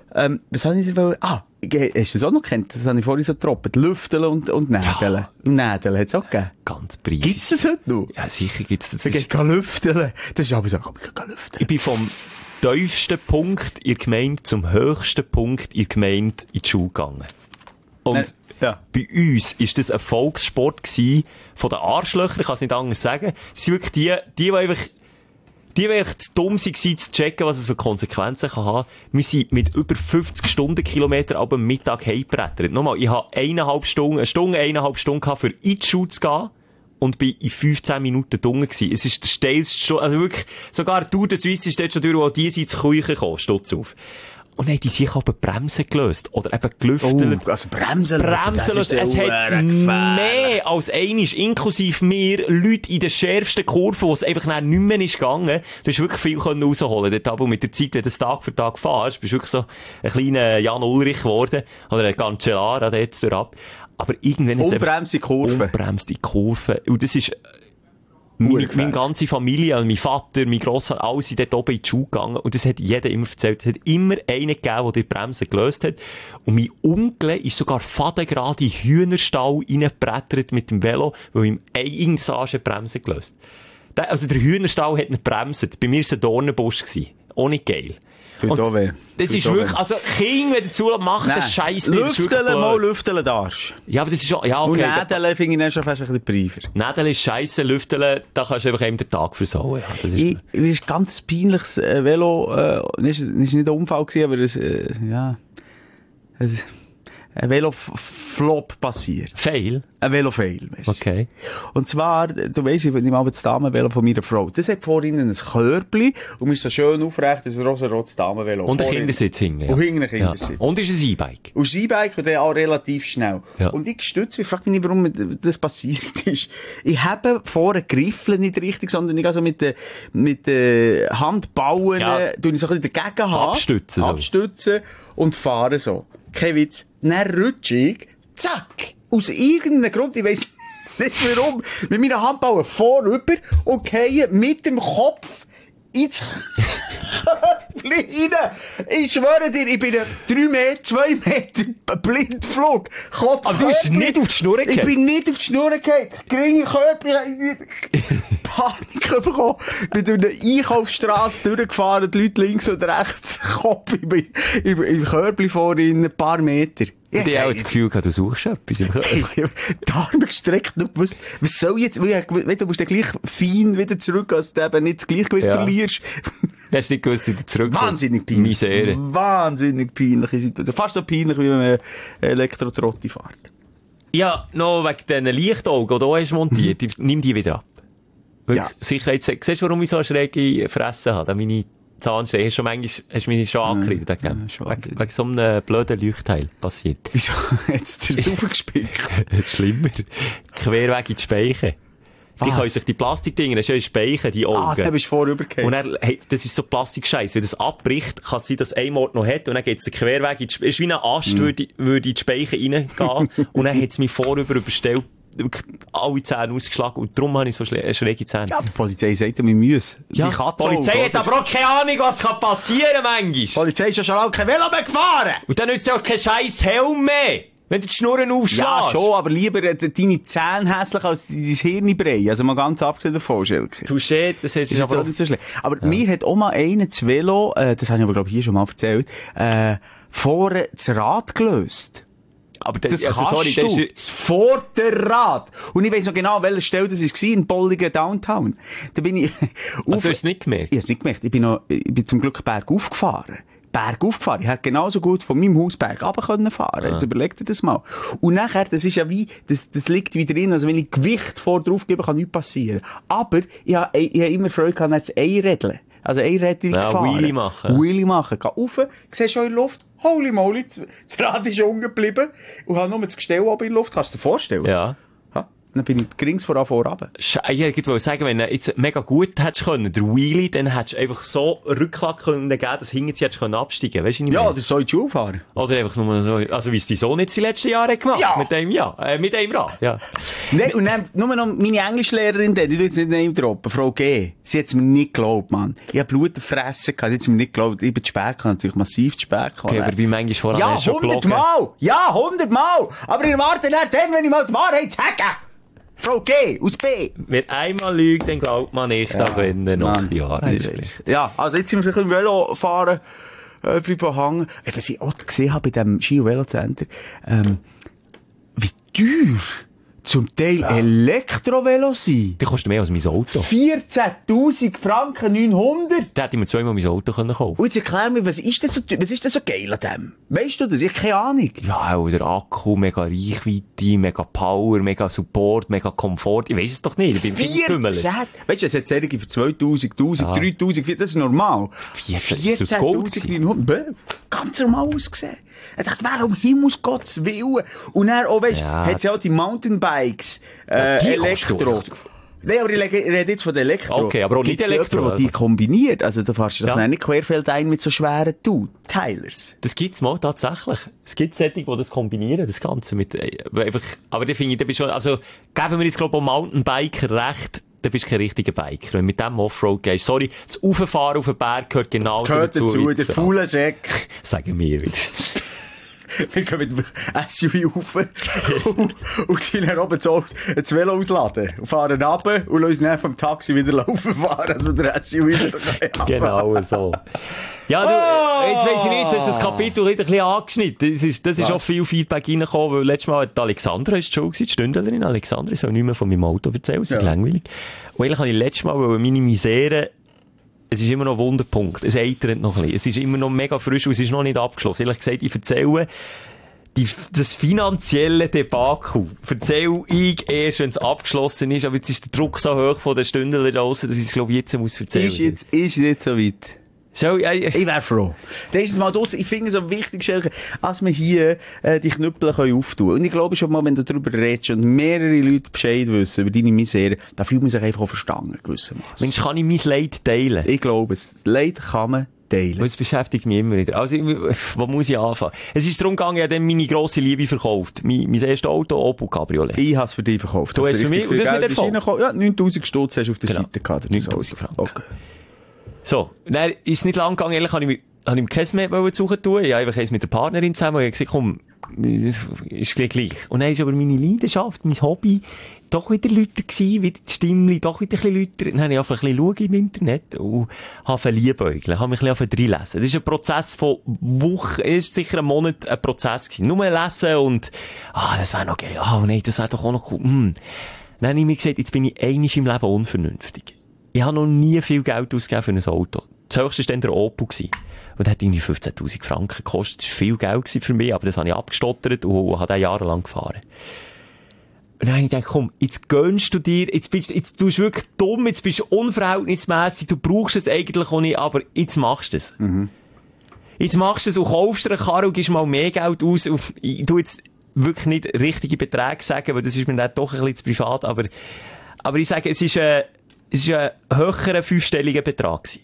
Ähm, was habe ich dir wollen? Ah, ge- hast du das auch noch gekannt? Das habe ich vorhin so getroppt. Lüfteln und, und Nädeln. Ja. Nädeln hat's auch gegeben. Ganz preis. Gibt's das heute noch? Ja, sicher gibt's das. Ich ist- gehe lüfteln. Das ist aber so, komm, ich gehe lüfteln. Ich bin vom tiefsten Punkt in der Gemeinde zum höchsten Punkt in der Gemeinde in die Schule gegangen. Und Nein, ja. bei uns ist das ein Volkssport gewesen, von den Arschlöchern, ich kann es nicht anders sagen. Es sind wirklich die, die, die einfach, die, die einfach zu dumm waren, zu checken, was es für Konsequenzen kann haben. Wir sind mit über fünfzig Stundenkilometer ab dem Mittag heimgebrettert. Nochmal, ich habe eineinhalb Stunden, eine Stunde, eineinhalb Stunden gehabt, für in die Schule zu gehen. Und bin in fünfzehn Minuten dunkel gewesen. Es ist der steilste Stu- also wirklich, sogar Tour de Suisse ist dort schon durch, wo die sind zu Küche gekommen, stutz auf. Und dann haben die sich aber Bremsen gelöst. Oder eben gelüftelt. Oh, also Bremsen Bremsen lösen. Es hat mehr als einisch, inklusive mir, Leute in den schärfsten Kurven, wo es einfach nachher nicht mehr ist gegangen. Du hast wirklich viel können rausholen. Dort aber mit der Zeit, wenn du das Tag für Tag fährst, bist du wirklich so ein kleiner Jan Ulrich geworden. Oder ein Cancellara dort durchab. Aber irgendwann hat's einfach- Unbremste Kurve. Unbremste Kurve. Und das ist, meine, Urgefährlich. meine ganze Familie, also mein Vater, mein Grossvater, alle sind dort oben in die Schule gegangen. Und das hat jeder immer erzählt. Es hat immer einen gegeben, der die Bremse gelöst hat. Und mein Onkel ist sogar fadengerade in den Hühnerstall reingebrettert mit dem Velo, weil ihm eine Sage Bremse gelöst. Der, also der Hühnerstall hat nicht bremset. Bei mir war es ein Dornenbusch gewesen. Auch nicht geil. Tut auch weh. Das Tut ist auch wirklich, weh. also Kinder, wenn ihr zulässt, macht das Scheiß nicht. Das ist wirklich Lüfteln, mal blöd. lüfteln darfst. Ja, aber das ist schon, ja, Und okay. Nädeln finde ich dann schon fast ein bisschen briefer. Nädeln ist scheisse, Lüfteln, da kannst du einfach eben den Tag versauen. Ja, das ist, Ich, mir ist ganz peinliches äh, Velo, äh, nicht, nicht ein Unfall gewesen, aber es, äh, ja, es, ein Velo-Flop passiert. Fail? Ein Velo-Fail, weißt du. Okay. Und zwar, du weisst, ich nehme aber das Damenvelo von meiner Frau. Das hat vorhin ein Körbli und mir ist so schön aufrecht, das ist ein rosa-rotes Damenvelo. Und ein Vorhin- Kindersitz hinten. Ja. Und hinten ein Kindersitz. Ja. Und ist ein E-Bike. Und das E-Bike und dann auch relativ schnell. Ja. Und ich stütze mich, frage mich nicht, warum das passiert ist. Ich habe vorne Griffel nicht richtig, sondern ich also mit den, mit den Handballen, Ja. äh, tue ich so ein bisschen dagegen haben. Abstützen so. Abstützen und fahre so. Kein Witz. Dann rutsche ich, zack, aus irgendeinem Grund, ich weiss nicht warum, mit meinen Handballen vorüber und gehe mit dem Kopf ins Körbli rein. Ich schwöre dir, ich bin ein drei Meter, zwei Meter Blindflug. Kopf, Aber du bist Körbli. nicht auf die Schnur Ich gefallen? bin nicht auf die Schnur gefallen. Geringe Körbli. Panik bekommen. Bin durch eine Einkaufsstrasse durchgefahren, die Leute links und rechts, Kopf im, im, im Körbli vor ihnen, ein paar Meter. Ich habe auch das Gefühl gehabt, du suchst etwas. im Körper. Ich hab die Arme gestreckt und gewusst, was soll jetzt, weil ich, weil du musst dann gleich fein wieder zurück, dass du eben nicht das Gleichgewicht Ja. verlierst. Du hast nicht gewusst, wie du zurückkommst. Wahnsinnig peinlich. Misere. Wahnsinnig peinliche Situation. Fast so peinlich, wie wenn man Elektrotrotti fährt. Ja, noch wegen diesen Lichtaugen, die du hast montiert, die- nimm die wieder ab. Wirklich, Ja. Sicherheit, siehst du, warum ich so eine schräge Fresse habe? Meine Zahnsteine, hast du schon manchmal, hast du mich schon angekriegt, wegen dem. ja, schon wegen, wegen so einem blöden Leuchtteil passiert. Wieso? Jetzt ist es aufgespickt. Schlimmer. Querweg in die Speichen. Die Was? können sich die Plastikdinger, das ist ja in Speichen, die Augen. Ah, da bist du vorübergefallen. Und er, hey, das ist so Plastikscheiß. Wenn das abbricht, kann es sein, dass ein Ort noch hat, und dann geht's den Querweg in die Sp- ist wie ein Ast, Mm. würde, würde in die Speichen reingehen, und dann hat's mich vorüber überstellt, wirklich alle Zähne ausgeschlagen, und darum habe ich so schle- schräge Zähne. Ja, die Polizei sagt ja, wir müssen. Ja, Die Katze die Polizei auch, hat oder? aber auch keine Ahnung, was kann passieren manchmal. Die Polizei ist ja schon lange kein Velo mehr gefahren. Und dann nützt ja auch kein scheiß Helm mehr, wenn du die Schnurren aufschlägst. Ja, schon, aber lieber äh, deine Zähne hässlich als dein Hirnbrei. Also mal ganz abgesehen davon, Schelke. Touché, das hätte Das ich ist aber auch nicht so schlecht. Aber mir hat auch mal einer das Velo, äh, das habe ich aber glaube ich hier schon mal erzählt, äh, vorne das Rad gelöst. Aber das, Das also, kannst sorry, du. das ist, Das Vorderrad. Und ich weiss noch genau, welche Stelle das war, in Bolligen Downtown. Da bin ich, also, du hast es nicht gemerkt. Ich hab's nicht gemerkt. Ich bin noch, ich bin zum Glück bergauf gefahren. Bergauf gefahren. Ich hätte genauso gut von meinem Haus bergab können fahren. Ah. Jetzt überleg dir das mal. Und nachher, das ist ja wie, das, das liegt wieder drin. Also wenn ich Gewicht vor drauf gebe, kann nichts passieren. Aber ich habe, ich habe immer Freude gehabt, jetzt Einrädeln. Also Einrädchen Ja, gefahren. Wheelie machen. Wheelie machen. Geh rauf, siehst schon in der Luft. Holy moly, das das Rad ist unten geblieben. Und habe nur das Gestell oben in der Luft. Kannst du dir vorstellen? Ja. Ja. Dann bin ich gerings voran vorab. Sche- Ja, ich wollte sagen, wenn du jetzt mega gut hättest können, der Wheelie, dann hättest du einfach so Rücklage können geben, dass hinten sie hättest können absteigen. Weißt du, was ich Ja, meine? oder soll ich die Schule fahren? Oder einfach nur so, also wie es dein Sohn jetzt die letzten Jahre gemacht Ja. mit dem, ja, äh, mit dem Rad, ja. Nein, und dann nur noch meine Englischlehrerin, die, die tut jetzt nicht name droppen, Frau G. Sie hat's mir nicht geglaubt, Mann. Ich hab Blut gefressen gehabt, sie hat's mir nicht geglaubt. Ich bin zu spät gekommen, natürlich massiv zu spät gekommen. Okay, aber wie manchmal vorher Ja, hast du schon hundert gelogen. Mal! Ja, hundert Mal! Aber ich warte nicht dann, wenn ich mal die Wahrheit sage! Frau G. aus B. Wer einmal lügt, dann glaubt man nicht, ja, wenn er noch Mann. die Wahrheit spricht. Ja, also jetzt sind wir so ein bisschen Velo fahren, äh, bleiben hängen. Äh, Was ich auch gesehen habe bei dem Ski- und Velocenter, ähm, wie teuer zum Teil ja. Elektrovelo sind. Die kostet mehr als mein Auto. vierzehntausend Franken neunhundert. Da hätte ich mir zweimal mein Auto können kaufen. Und jetzt erklär mir, was ist das so, was ist das so geil an dem? Weisst du das? Ich habe keine Ahnung. Ja, auch der Akku, mega Reichweite, mega Power, mega Support, mega Komfort. Ich weiss es doch nicht. Ich bin vierzehn! Weißt du, es hat Serien für zweitausend, tausend, Ja. dreitausend, das ist normal. vierzehn, ist das Gold gewesen? neunhundert. Ganz normal ausgesehen. Ich dachte, wer um Himmels Gottes Willen? Und dann auch, weisst, Ja. hat ja auch die Mountainbikes, äh, die Elektro. kosten Nein, aber ich rede ich rede jetzt von der Elektro. Okay, aber auch nicht Gibt's Elektro, jemanden, der die also? kombiniert? Also, da fährst du doch Ja. nicht querfeldein mit so schweren Two-Teilers. Das gibt's mal tatsächlich. Es gibt Sätze, die das kombinieren, das Ganze mit, äh, einfach, aber da finde ich, da bist schon, also, geben wir jetzt, glaube ich, Mountainbiker recht, dann bist du kein richtiger Biker. Wenn du mit dem Offroad gehst, sorry, das Rauffahren auf den Berg gehört genauso Gehört dazu. dazu, wie der das- faule Säck. Sagen wir wieder. Wir gehen mit dem S U V rauf und, und gehen dann oben so das Velo ausladen. Und fahren runter und lassen uns dann vom Taxi wieder laufen fahren, also der S U V wieder runter. Genau so. Ja, du, Oh! jetzt weiss ich nicht, jetzt hast du das Kapitel wieder ein bisschen angeschnitten. Das ist, das ist Was? auch viel Feedback reingekommen, weil letztes Mal hat Alexandra ist schon gewesen, die Stündlerin Alexandra, ich soll nicht mehr von meinem Auto erzählen, es ist Ja. langweilig. Und eigentlich habe ich letztes Mal, weil meine Misere, es ist immer noch ein Wunderpunkt, es eitert noch ein bisschen, es ist immer noch mega frisch und es ist noch nicht abgeschlossen. Ehrlich gesagt, ich erzähle, die, das finanzielle Debakel erzähle ich erst, wenn es abgeschlossen ist, aber jetzt ist der Druck so hoch von den Stündlern draussen, dass ich es, glaube ich, jetzt muss erzählen. Ist jetzt, ist jetzt so weit. So, ja, ja. Ich wäre froh. Das ist mal draussen. Ich finde es so wichtig, Schelke, als wir hier äh, die Knüppel können auftun können. Und ich glaube schon mal, wenn du darüber redest und mehrere Leute Bescheid wissen über deine Misere, dann fühlt man sich einfach auch verstanden, gewissermaßen. Mensch, kann ich mein Leid teilen? Ich glaube es. Leid kann man teilen. Das beschäftigt mich immer wieder. Also, ich- wo muss ich anfangen? Es ist darum gegangen, ich habe dann meine grosse Liebe verkauft. Mein, mein erstes Auto, Opel Cabriolet. Ich habe es für dich verkauft. Du Dass hast für richtig mich- und viel das mit Geld ist Erfolg? reingekommen. Ja, neuntausend Stutz hast du auf der Genau. Seite gehabt. neuntausend Franken. Okay. So. Dann ist es nicht lang gegangen, ehrlich, habe ich mir, habe ich mir kein mehr wollen suchen tun. Ich habe einfach eins mit der Partnerin zusammen und ich habe gesagt, komm, ist gleich gleich. Und dann ist aber meine Leidenschaft, mein Hobby, doch wieder Leute gewesen, wieder die Stimmli, doch wieder ein bisschen Leute. Dann habe ich einfach ein bisschen schauen im Internet und habe verliebäugeln, habe mich ein bisschen reinlesen. Das ist ein Prozess von Wochen, es ist sicher ein Monat ein Prozess gewesen. Nur lesen und, ah, das wäre noch geil, ah, nein, das wäre doch auch noch cool, hm. Dann habe ich mir gesagt, jetzt bin ich einmal im Leben unvernünftig. Ich habe noch nie viel Geld ausgegeben für ein Auto. Das höchste war dann der Opel gewesen. Und der hat irgendwie fünfzehntausend Franken gekostet. Das war viel Geld für mich, aber das habe ich abgestottert und habe den jahrelang gefahren. Und dann habe ich gedacht, komm, jetzt gönnst du dir, jetzt bist, jetzt tust du wirklich dumm, jetzt bist du unverhältnismässig, du brauchst es eigentlich auch nicht, aber jetzt machst du es. Mhm. Jetzt machst du es und kaufst dir eine Karre und gibst mal mehr Geld aus. Und ich tu jetzt wirklich nicht richtige Beträge sagen, weil das ist mir dann doch ein bisschen zu privat, aber, aber ich sage, es ist ein, es ist ein höherer fünfstelliger Betrag gewesen.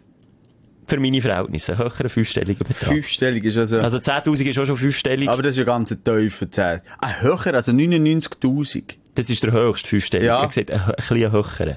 Für meine Verhältnisse. Ein höherer fünfstelliger Betrag. Fünfstellig ist also... Also zehntausend ist auch schon fünfstellig. aber das ist ja ganz ein tiefer Zehn. Ah, höher, also neunundneunzigtausend. Das ist der höchste fünfstellige. Ja. Ich habe gesagt, ein, ein bisschen höherer.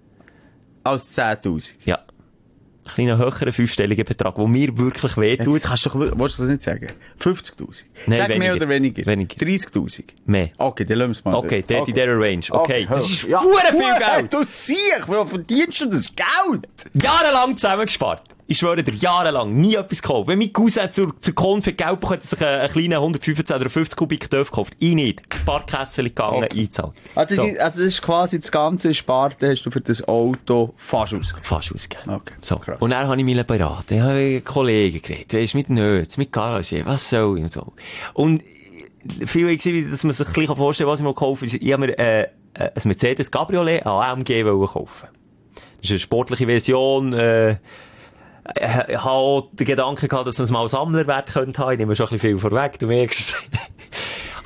Als zehntausend. Ja. Ein kleiner höherer fünfstelliger Betrag, der mir wirklich wehtut. Jetzt kannst du doch, willst du das nicht sagen? fünfzigtausend. Nein, Sag weniger. mehr oder weniger? Weniger. dreißigtausend. Mehr. Okay, dann lassen wir es mal. Okay, der in dieser Range. Okay. Das hoch. ist ja. hure viel Hure, Geld. Du siehst, wo verdienst du das Geld? Jahrelang zusammengespart. Ich schwöre dir, jahrelang. Nie etwas gekauft. Wenn mein Cousin zur, zur Konf Geld bekommt, hat er sich einen, einen kleinen hundertfünfzehn oder fünfzig Kubik Dörf gekauft. Ich nicht. Sparkessel gegangen, Okay. eingezahlt. Also, So. das, also das ist quasi das ganze Sparte hast du für das Auto fast ausgegeben. Fast ausgegeben. Okay, So. krass. Und dann habe ich mich beraten. Ich habe mit Kollegen geredet. Weisst, mit Nerds, mit Garage, was soll ich und so. Und viel ich gesehen, dass man sich ein bisschen vorstellen kann, was ich mal kaufen will. Ich habe mir, äh, ein Mercedes Cabriolet A M G wollen kaufen. Das ist eine sportliche Version, äh, ich habe auch den Gedanken gehabt, dass man es mal Sammlerwert könnte haben. Ich nehme schon ein bisschen viel vorweg, du merkst es.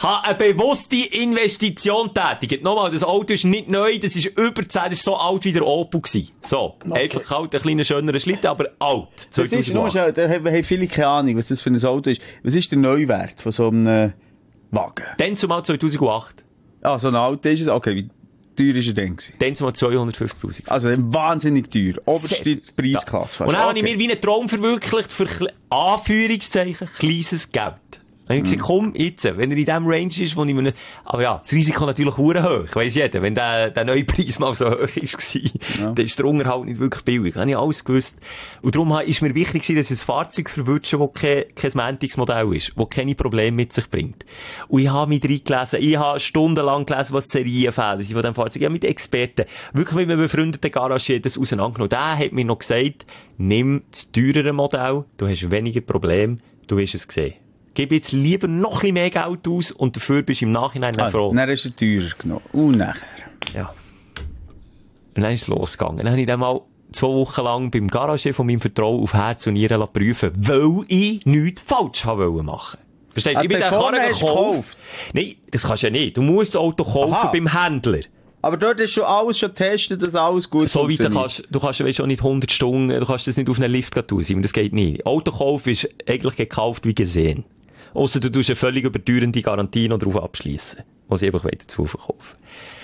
habe eine bewusste Investition tätigt. Nochmal, das Auto ist nicht neu, das ist über zehn, das ist so alt wie der Opel gewesen. So. Okay. Eigentlich halt ein kleiner, schönerer Schlitten, aber alt. Das ist nur schon, da haben viele keine Ahnung, was das für ein Auto ist. Was ist der Neuwert von so einem Wagen? Dann zumal zweitausendacht. Ah, so ein Auto ist es? Okay, wie teuer ist er denn gewesen? Dann zumal zweihundertfünfzigtausend. Also wahnsinnig teuer. Oberste Preisklasse. Ja. Und dann okay. habe ich mir wie einen Traum verwirklicht für Anführungszeichen kleines Geld. Dann habe ich gesagt, komm, jetzt, wenn er in dem Range ist, wo ich mir nicht, aber ja, das Risiko natürlich hure hoch, weiss jeder, wenn der, der neue Preis mal so hoch ist, ja. Dann ist der Unterhalt nicht wirklich billig. Das habe ich alles gewusst. Und darum ist mir wichtig gewesen, dass ich ein Fahrzeug verwünsche, das kein, kein Mantics-Modell ist, das keine Probleme mit sich bringt. Und ich habe mich reingelesen, ich habe stundenlang gelesen, was die Serienfehler sind von diesem Fahrzeug. Ich habe mit Experten, wirklich mit einem befreundeten Garagier das auseinandergenommen. Der hat mir noch gesagt, nimm das teurere Modell, du hast weniger Probleme, du wirst es sehen. Gib jetzt lieber noch ein bisschen mehr Geld aus und dafür bist du im Nachhinein also, froh. Dann ist er teurer genommen. Und nachher? Ja. Und dann ist es losgegangen. Dann habe ich dann mal zwei Wochen lang beim Garagier von meinem Vertrauen auf Herz und Nieren prüfen, weil ich nichts falsch haben wollte machen. Verstehst du? Ich bin den Karren gekauft. Nein, das kannst du ja nicht. Du musst das Auto kaufen Aha. beim Händler. Aber dort ist schon alles schon getestet, dass alles gut so funktioniert. So weit kannst du kannst ja schon nicht hundert Stunden, du kannst das nicht auf einen Lift tun, das geht nicht. Autokauf ist eigentlich gekauft wie gesehen. Ausser du tust eine völlig überteuernde Garantie noch drauf abschliessen, die sie einfach dazu verkaufen.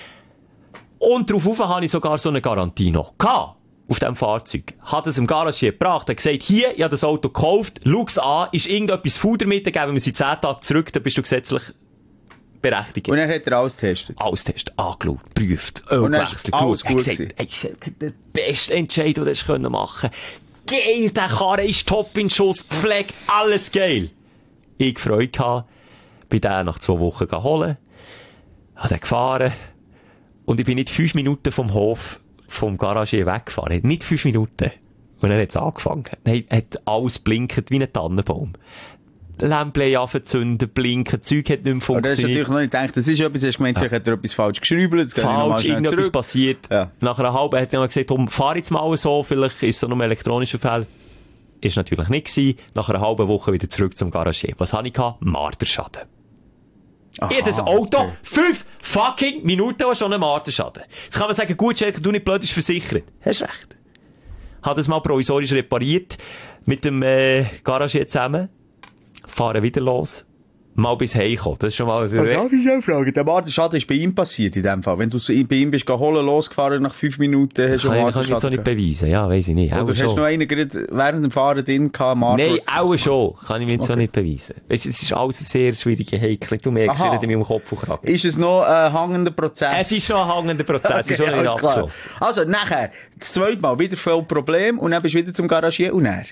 Und darauf habe ich sogar so eine Garantie noch gehabt. Auf diesem Fahrzeug. Hat es im Garagier gebracht, hat gesagt, hier, ich habe das Auto gekauft, schau's an, ist irgendetwas faul damit, dann geben wir sie zehn Tage zurück, dann bist du gesetzlich berechtigt. Und dann hat er alles getestet? Alles getestet, angeschaut, geprüft, Öl gewechselt, geschaut. Er hat gesagt, ey, das ist der beste Entscheid, den du machen konntest. Geil, der Karre ist top in Schuss, gepflegt, alles geil. Ich gefreut gehabt, bin den nach zwei Wochen holen, habe den gefahren, und ich bin nicht fünf Minuten vom Hof, vom Garagier weggefahren. Nicht fünf Minuten. Und dann hat es angefangen. Dann hat alles blinkt wie ein Tannenbaum. Lämpchen angezündet, blinken, Zeug hat nicht mehr funktioniert. Aber das ist natürlich noch nicht gedacht, das ist etwas, hast du gemeint, ja. vielleicht hat er etwas falsch geschrieben, falsch, irgendetwas passiert. Ja. Nach einer halben hat er gesagt, komm, fahr jetzt mal so, vielleicht ist es so noch ein elektronischer Fehler. Ist natürlich nicht gewesen. Nach einer halben Woche wieder zurück zum Garagier. Was habe ich gehabt? Marterschaden. Aha, ich hatte das Auto okay. fünf fucking Minuten und schon einen Marterschaden. Jetzt kann man sagen, gut, Schelker, du nicht blöd, ist versichert. Hast recht. Habe das mal provisorisch repariert. Mit dem, äh, Garagier zusammen. Fahren wieder los. Mal bis heimkommen. Das ist schon mal... Ja, darf ich auch fragen? Der Marterschaden ist bei ihm passiert, in dem Fall. Wenn du bei ihm bist, holen, losgefahren, nach fünf Minuten hast du einen Marterschaden. Kann ich jetzt auch nicht beweisen. Ja, weiss ich nicht. Oder hast du noch einen gerade während dem Fahren drin gehabt, Marter? Nein, auch schon. Kann ich mir jetzt okay. auch nicht beweisen. Weißt du, es ist alles eine sehr schwierige Heikel. Du merkst, ich in meinem Kopf und Kragen. Ist es noch ein hängender Prozess? Es ist noch ein hängender Prozess. Okay, es ist schon nicht abgeschlossen. Also, nachher, das zweite Mal, wieder voll Problem, und dann bist du wieder zum Garagier, und dann?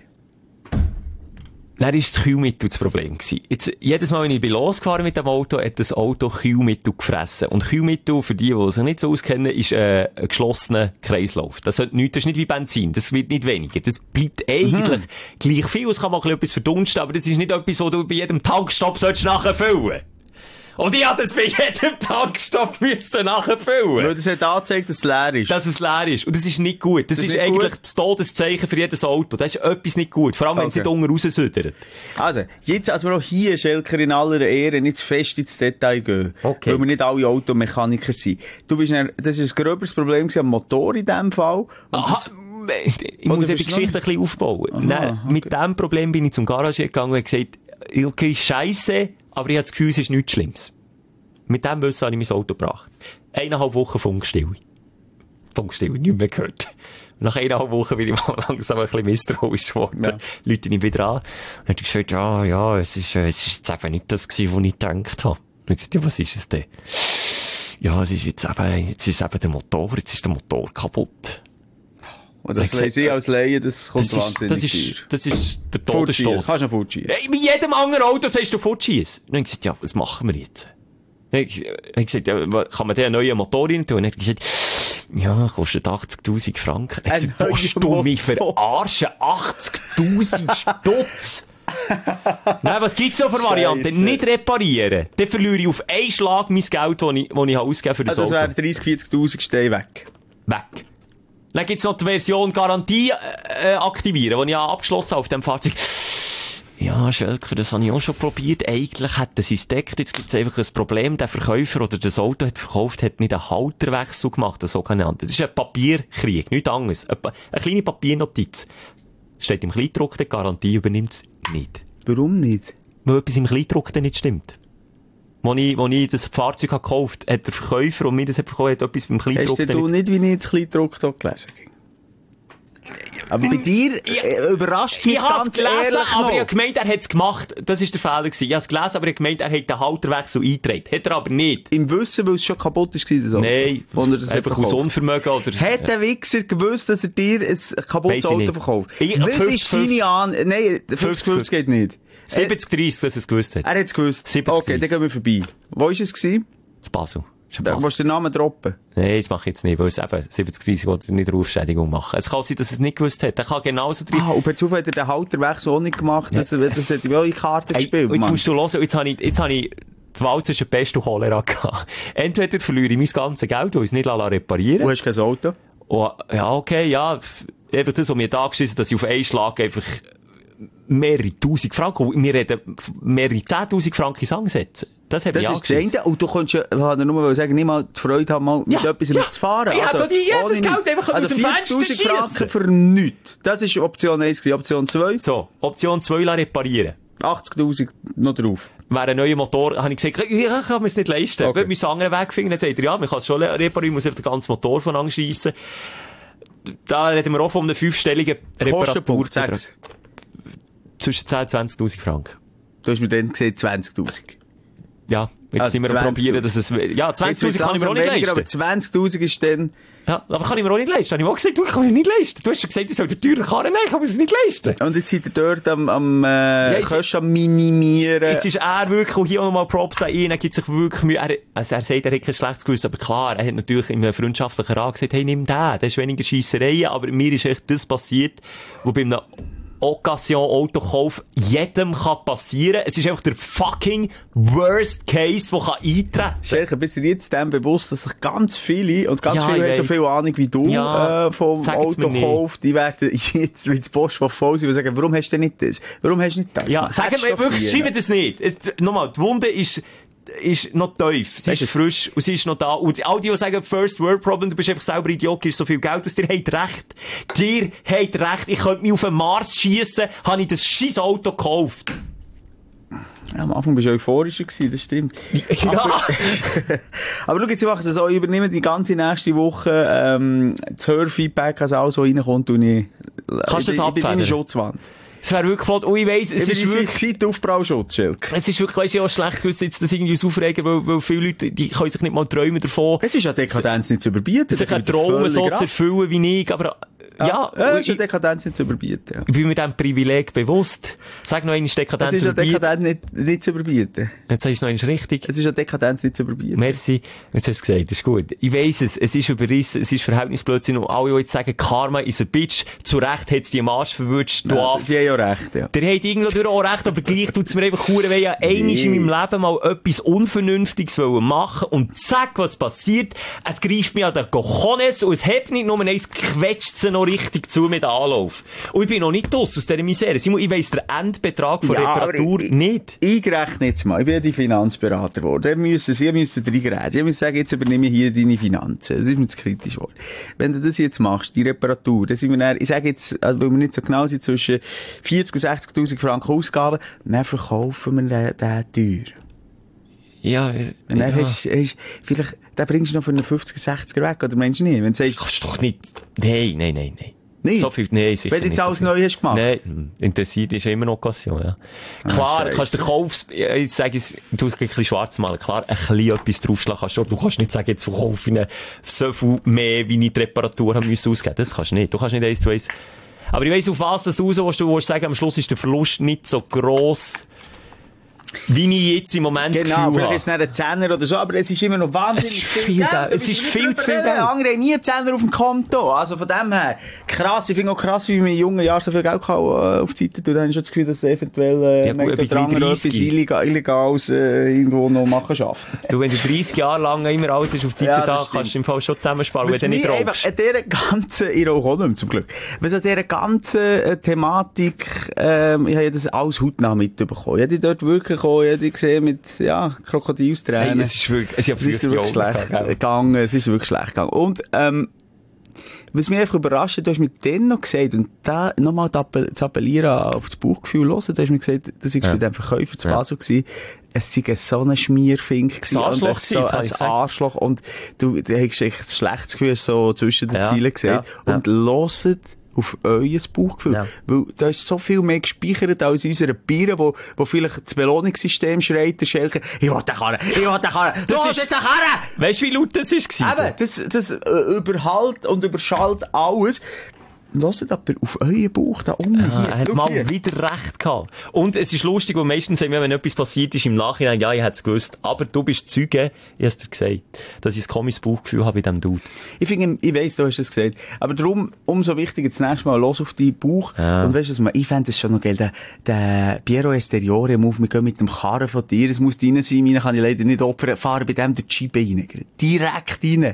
Dann war das Kühlmittel das Problem gewesen. Jetzt, jedes Mal, wenn ich bin losgefahren mit dem Auto, hat das Auto Kühlmittel gefressen. Und Kühlmittel, für die, die sich nicht so auskennen, ist äh, ein geschlossener Kreislauf. Das, hat nicht, das ist nicht wie Benzin. Das wird nicht weniger. Das bleibt eigentlich mhm. gleich viel. Es kann mal etwas verdunsten, aber das ist nicht etwas, was du bei jedem Tankstopp sollst nachfüllen. Und ich hatte das bei jedem Tankstopp müssen nachfüllen. Weil das hat angezeigt, dass es leer ist. Dass es leer ist. Und das ist nicht gut. Das, das ist, ist eigentlich gut. Das Todeszeichen für jedes Auto. Das ist etwas nicht gut. Vor allem, okay. wenn es nicht unten raussüdert. Also, jetzt, als wir auch hier, Schelker, in aller Ehre, nicht zu fest ins Detail gehen. Okay. Weil wir nicht alle Automechaniker sind. Du bist dann, das ist ein gröberes Problem am Motor in dem Fall. Aha. Ich muss ja die Geschichte ein bisschen aufbauen. Aha, Nein, okay. Mit diesem Problem bin ich zum Garagier gegangen und gesagt, okay, scheisse, aber ich habe das Gefühl, es ist nichts Schlimmes. Mit dem Wissen habe ich mein Auto gebracht. Eineinhalb Wochen Funkstille. Funkstille, nicht mehr gehört. Nach eineinhalb Wochen bin ich mal langsam ein bisschen misstrauisch geworden. Ja. Leute ihn wieder an. Und dann hat er gesagt, ja, ja, es ist, es ist jetzt eben nicht das gewesen, was ich gedacht habe. Und ich gesagt, ja, was ist es denn? Ja, es ist jetzt eben, jetzt ist eben der Motor, jetzt ist der Motor kaputt. Und das weiss ich als Laie, das kommt das wahnsinnig das ist, das ist der Todesstoß. Kannst du fortschießen? Hey, mit jedem anderen Auto sagst du fortschießen. Und dann habe ich gesagt, ja, was machen wir jetzt? Dann habe ich gesagt, ja, kann man den einen neuen Motor rein tun? Und dann habe ich gesagt, ja, kostet achtzigtausend Franken. Dann habe ich gesagt, willst du mich verarschen? achtzigtausend Stutz! Nein, was gibt's noch für Varianten? Nicht reparieren. Dann verliere ich auf einen Schlag mein Geld, das ich, das ich ausgegeben für das also Auto. Das wäre dreissig, vierzigtausend Steine weg. Weg. Dann gibt's noch die Version Garantie äh, aktivieren, die ich ja abgeschlossen habe auf dem Fahrzeug. Ja, Schelker, das habe ich auch schon probiert. Eigentlich hätten sie es deckt. Jetzt gibt es einfach ein Problem. Der Verkäufer oder das Auto hat verkauft, hat nicht einen Halterwechsel gemacht, einen sogenannten. Das ist ein Papierkrieg, nichts anderes. Eine, eine kleine Papiernotiz. Steht im Kleindruck, die Garantie übernimmt es nicht. Warum nicht? Weil etwas im Kleindruck nicht stimmt. Als ich, als ich das Fahrzeug habe gekauft habe, hat der Verkäufer und mir das hat verkauft, hat etwas beim Kleindruck nicht... Hast du nicht, wie ich das Kleindruck hier gelesen habe? Aber bei dir äh, überrascht es mich ganz gelesen, ehrlich aber noch. ich habe gemeint, er hat es gemacht. Das war der Fehler gewesen. Ich habe es gelesen, aber ich habe gemeint, er hat den Halterwechsel eingetragen. Hat er aber nicht. Im Wissen, weil es schon kaputt war, das Auto? Nein. Das einfach aus Unvermögen oder... Hat der Wichser gewusst, dass er dir ein kaputtes Auto verkauft? Ich, Was ist deine An... Nein, fünfzig fünfzig geht nicht. siebzig dreißig, dass er es gewusst hat. Er hat es gewusst. siebzig Okay, dann gehen wir vorbei. Wo war es gewesen? Das Basel. Da musst du den Namen droppen. Nein, das mache ich jetzt nicht, weil es eben siebzig dreißig oder nicht Rufschädigung machen. Es kann sein, dass er es nicht gewusst hat. Er kann genauso drin... Ah, und per Zufall hat er den Halterwechsel auch nicht gemacht. Das, das hat ihm auch in die Karte Hey, gespielt, jetzt Mann. musst du hören, jetzt habe ich, jetzt habe ich die Wahl zwischen Pest und Cholera gehabt. Entweder verliere ich mein ganzes Geld, weil ich es nicht reparieren Du hast kein Auto. Oh, ja, okay, ja. Eben das, was mir da geschissen, dass ich auf einen Schlag einfach mehrere tausend Franken, wir reden mehrere zehntausend Franken ins Angesetzt. Das habe ich Das ist das eine. Und du kannst ja, ich wollte nur sagen, nicht mal die Freude haben, mal mit Ja, etwas ja. mitzufahren. Ich also, hätte die- ja, ohne das Geld nichts. einfach aus also dem Fenster vierzigtausend schiessen. Franken für nichts. Das ist Option eins gewesen. Option zwei, So, Option zwei reparieren. achtzigtausend noch drauf. Wäre ein neuer Motor, habe ich gesagt, ich kann mir es nicht leisten. Okay. Wenn wir einen anderen Weg finden, dann sagt er, ja, man kann es schon reparieren, muss einfach den ganzen Motor von anschiessen. Da reden wir auch von einem fünfstelligen Kostenpunkt, Reparatur. sag's. Zwischen zehn und zwanzigtausend Franken. Du hast mir dann gesehen, zwanzigtausend. Ja, jetzt Also sind wir am probieren, dass es, ja, zwanzigtausend kann ich mir auch nicht leisten. Aber zwanzigtausend ist dann... Ja, aber kann ich mir auch nicht leisten. Habe ich auch gesagt, du, ich kann mir nicht leisten. Du hast schon gesagt, ich soll den teuren Karren nehmen, ich kann mir das nicht leisten. Und jetzt seid ihr dort am, am, äh, Ja, jetzt- Kosten am minimieren. Jetzt ist er wirklich, und hier auch nochmal Props an ihn, er gibt sich wirklich Mühe, er, also er sagt, er hat kein schlechtes Gewissen, aber klar, er hat natürlich in einem freundschaftlichen Rat gesagt, hey, nimm den, der ist weniger Scheissereien, aber mir ist echt das passiert, wo bei einem Occasion-Autokauf jedem kann passieren. Es ist einfach der fucking worst case, der kann eintreten. Schelker, bist du dir jetzt dem bewusst, dass sich ganz viele, und ganz Ja, viele ich haben so weiss. viel Ahnung wie du, Ja, äh, vom sagt's mir nicht. Autokauf, die werden jetzt, wie das Postfach voll sein, und sagen, warum hast du denn nicht das? Warum hast du nicht das? Ja, Man, sagen hättest wir doch wirklich, früher. schreiben das nicht. Es, nochmal, die Wunde ist, ist noch tief. Sie Weißt ist du- frisch und sie ist noch da. Und all die, die sagen, First World Problem, du bist einfach selber Idiot, ist so viel Geld, was dir habt recht. Dir habt recht. Ich könnte mich auf den Mars schiessen, habe ich das scheiß Auto gekauft. Ja, am Anfang bist du euphorischer gewesen, das stimmt. Ja. Aber schau, jetzt machen sie so, ich übernehme die ganze nächste Woche, ähm, das Hörfeedback, also alles, was reinkommt, und ich, Kannst du ich, das ich bin deine abfedern? Schutzwand. Es wäre wirklich flott. Und ich weiss, es Ich ist bin wirklich... seit Aufprallschutz, Schelker. Es ist wirklich, weisst du, auch schlecht gewusst, jetzt das irgendwie aufregen, weil, weil viele Leute, die können sich nicht mal träumen davon, Es ist ja Dekadenz nicht zu überbieten. sich das einen gebe ich dir Traum völlig so recht. zu erfüllen wie ich, aber, ja, Ja, und es ist ja ich, Dekadenz nicht zu überbieten, ja. ich bin mir diesem Privileg bewusst. Sag noch einmal, Es Dekadenz ist ja überbieten. Dekadenz nicht, nicht zu überbieten. Jetzt sagst du noch einmal richtig. Es ist ja Dekadenz nicht zu überbieten. Merci. Jetzt hast du gesagt, das ist gut. Ich weiss es, es ist überrissen, es ist Verhältnisblödsinn und alle, die jetzt sagen, Karma is a bitch, zu Recht hat's die am Arsch verwünscht, du Ja, Affe. die haben ja recht, ja. Der hat irgendwo auch recht, aber gleich tut's mir einfach hure weh. Ich wollte einmal Nee. in meinem Leben mal etwas Unvernünftiges wollen machen und zack, was passiert? Es greift mir an den Cojones und es hebt nicht nur eins, quetscht sie noch richtig zu mit Anlauf. Und ich bin noch nicht draus aus dieser Misere. Simon, ich weiss den Endbetrag von Ja, aber Reparatur ich- nicht. Ich rechne jetzt mal. Ich bin ja die Finanzberater geworden. Sie müssen, Sie müssen reingereden. Sie müssen sagen, jetzt übernehme ich hier deine Finanzen. Das ist mir zu kritisch geworden. Wenn du das jetzt machst, die Reparatur, dann sind wir dann, ich sage jetzt, also, weil wir nicht so genau sind, zwischen vierzig und sechzigtausend Franken Ausgaben, dann verkaufen wir den, den teuer. Ja, Und dann ja. hast, hast, vielleicht, den bringst du noch für einen fünfziger, sechziger weg, oder meinst du nicht? Wenn du sagst, Kannst du doch nicht. Nein, nein, nein, nein. Nicht? So viel, nein, sicher wenn du jetzt nicht alles so viel. neu hast gemacht. Nein, interessiert ist immer noch Occasion, ja. Klar, Scheisse. kannst du den Kaufs, ich sage es, du ein bisschen schwarz malen, klar, ein bisschen etwas draufschlagen kannst du, aber du kannst nicht sagen, jetzt verkaufe ich so viel mehr, wie ich die Reparatur haben müssen ausgeben. Das kannst du nicht. Du kannst nicht eins zu eins. Aber ich weiss, auf was das raus willst, du willst sagen, am Schluss ist der Verlust nicht so gross. wie ich jetzt im Moment Genau, Gefühl vielleicht habe. ist es nicht ein Zehner oder so, aber es ist immer noch wahnsinnig Es ist viel Geld. Es ist viel zu viel Geld. Andere haben nie einen Zehner auf dem Konto. Also von dem her, krass. Ich finde auch krass, wie man in jungen Jahren so viel Geld kann, äh, auf die Seite tun. Da habe ich schon das Gefühl, dass es eventuell äh, Ja, gut, mit bei oder etwas dreißig. illegal, Illegales äh, irgendwo noch machen schafft. Du, wenn du dreissig Jahre lang immer alles ist auf die Seite Ja, das da, stimmt. kannst du im Fall schon zusammensparen, wenn Was du nicht mich einfach rauchst. an dieser ganzen, ich rauche auch nicht mehr, zum Glück, weil an dieser ganzen äh, Thematik, ähm, ich habe ja das alles hautnah mitbekommen. Ich habe die dort wirklich auch, ich habe die gesehen mit, ja, Krokodilstränen. Hey, es ist wirklich, es ist ja Es ist früher wirklich schlecht gegangen. Es ist wirklich schlecht gegangen. Und, ähm, was mich einfach überrascht, du hast mir dann noch gesagt, und da nochmal zu appellieren auf das Bauchgefühl hören, du hast mir gesagt, das war Ja. bei dem Verkäufer zu Ja. Basel gewesen, es sei so ein Schmierfink gewesen. Ein Arschloch und es gewesen, so das kann ein ich sagen. Arschloch. Und du, du hast echt ein schlechtes Gefühl so zwischen den Ja. Zielen gesehen. Ja. Ja. Und hört auf euer Bauchgefühl. Ja. Weil da ist so viel mehr gespeichert als in unserer Biere, wo, wo vielleicht das Belohnungssystem schreit, der Schelker, ich will den Karren, ich will den Karren, du Das willst ist- jetzt einen Karren! Weißt du, wie laut das war? Eben, das, das äh, überhalt und überschallt alles. Hört aber auf euren Bauch da unten. Ja, hier. er hat Schau mal hier. wieder recht gehabt. Und es ist lustig, weil meistens sagen wir, wenn etwas passiert ist im Nachhinein, ja, ich hätte es gewusst. Aber du bist Zeuge, ich hab's dir gesagt, dass ich ein komisches Bauchgefühl habe bei diesem Dude. Ich finde, ich weiss, du hast das gesagt. Aber darum, umso wichtiger, das nächste Mal los auf deinen Bauch. Ja. Und weißt du, was man, ich fände es schon noch geil, der, der Piero Esteriore Move, wir gehen mit dem Karren von dir, es muss rein sein, meine kann ich leider nicht opfern, fahren bei dem durch die Scheibe rein. Direkt rein.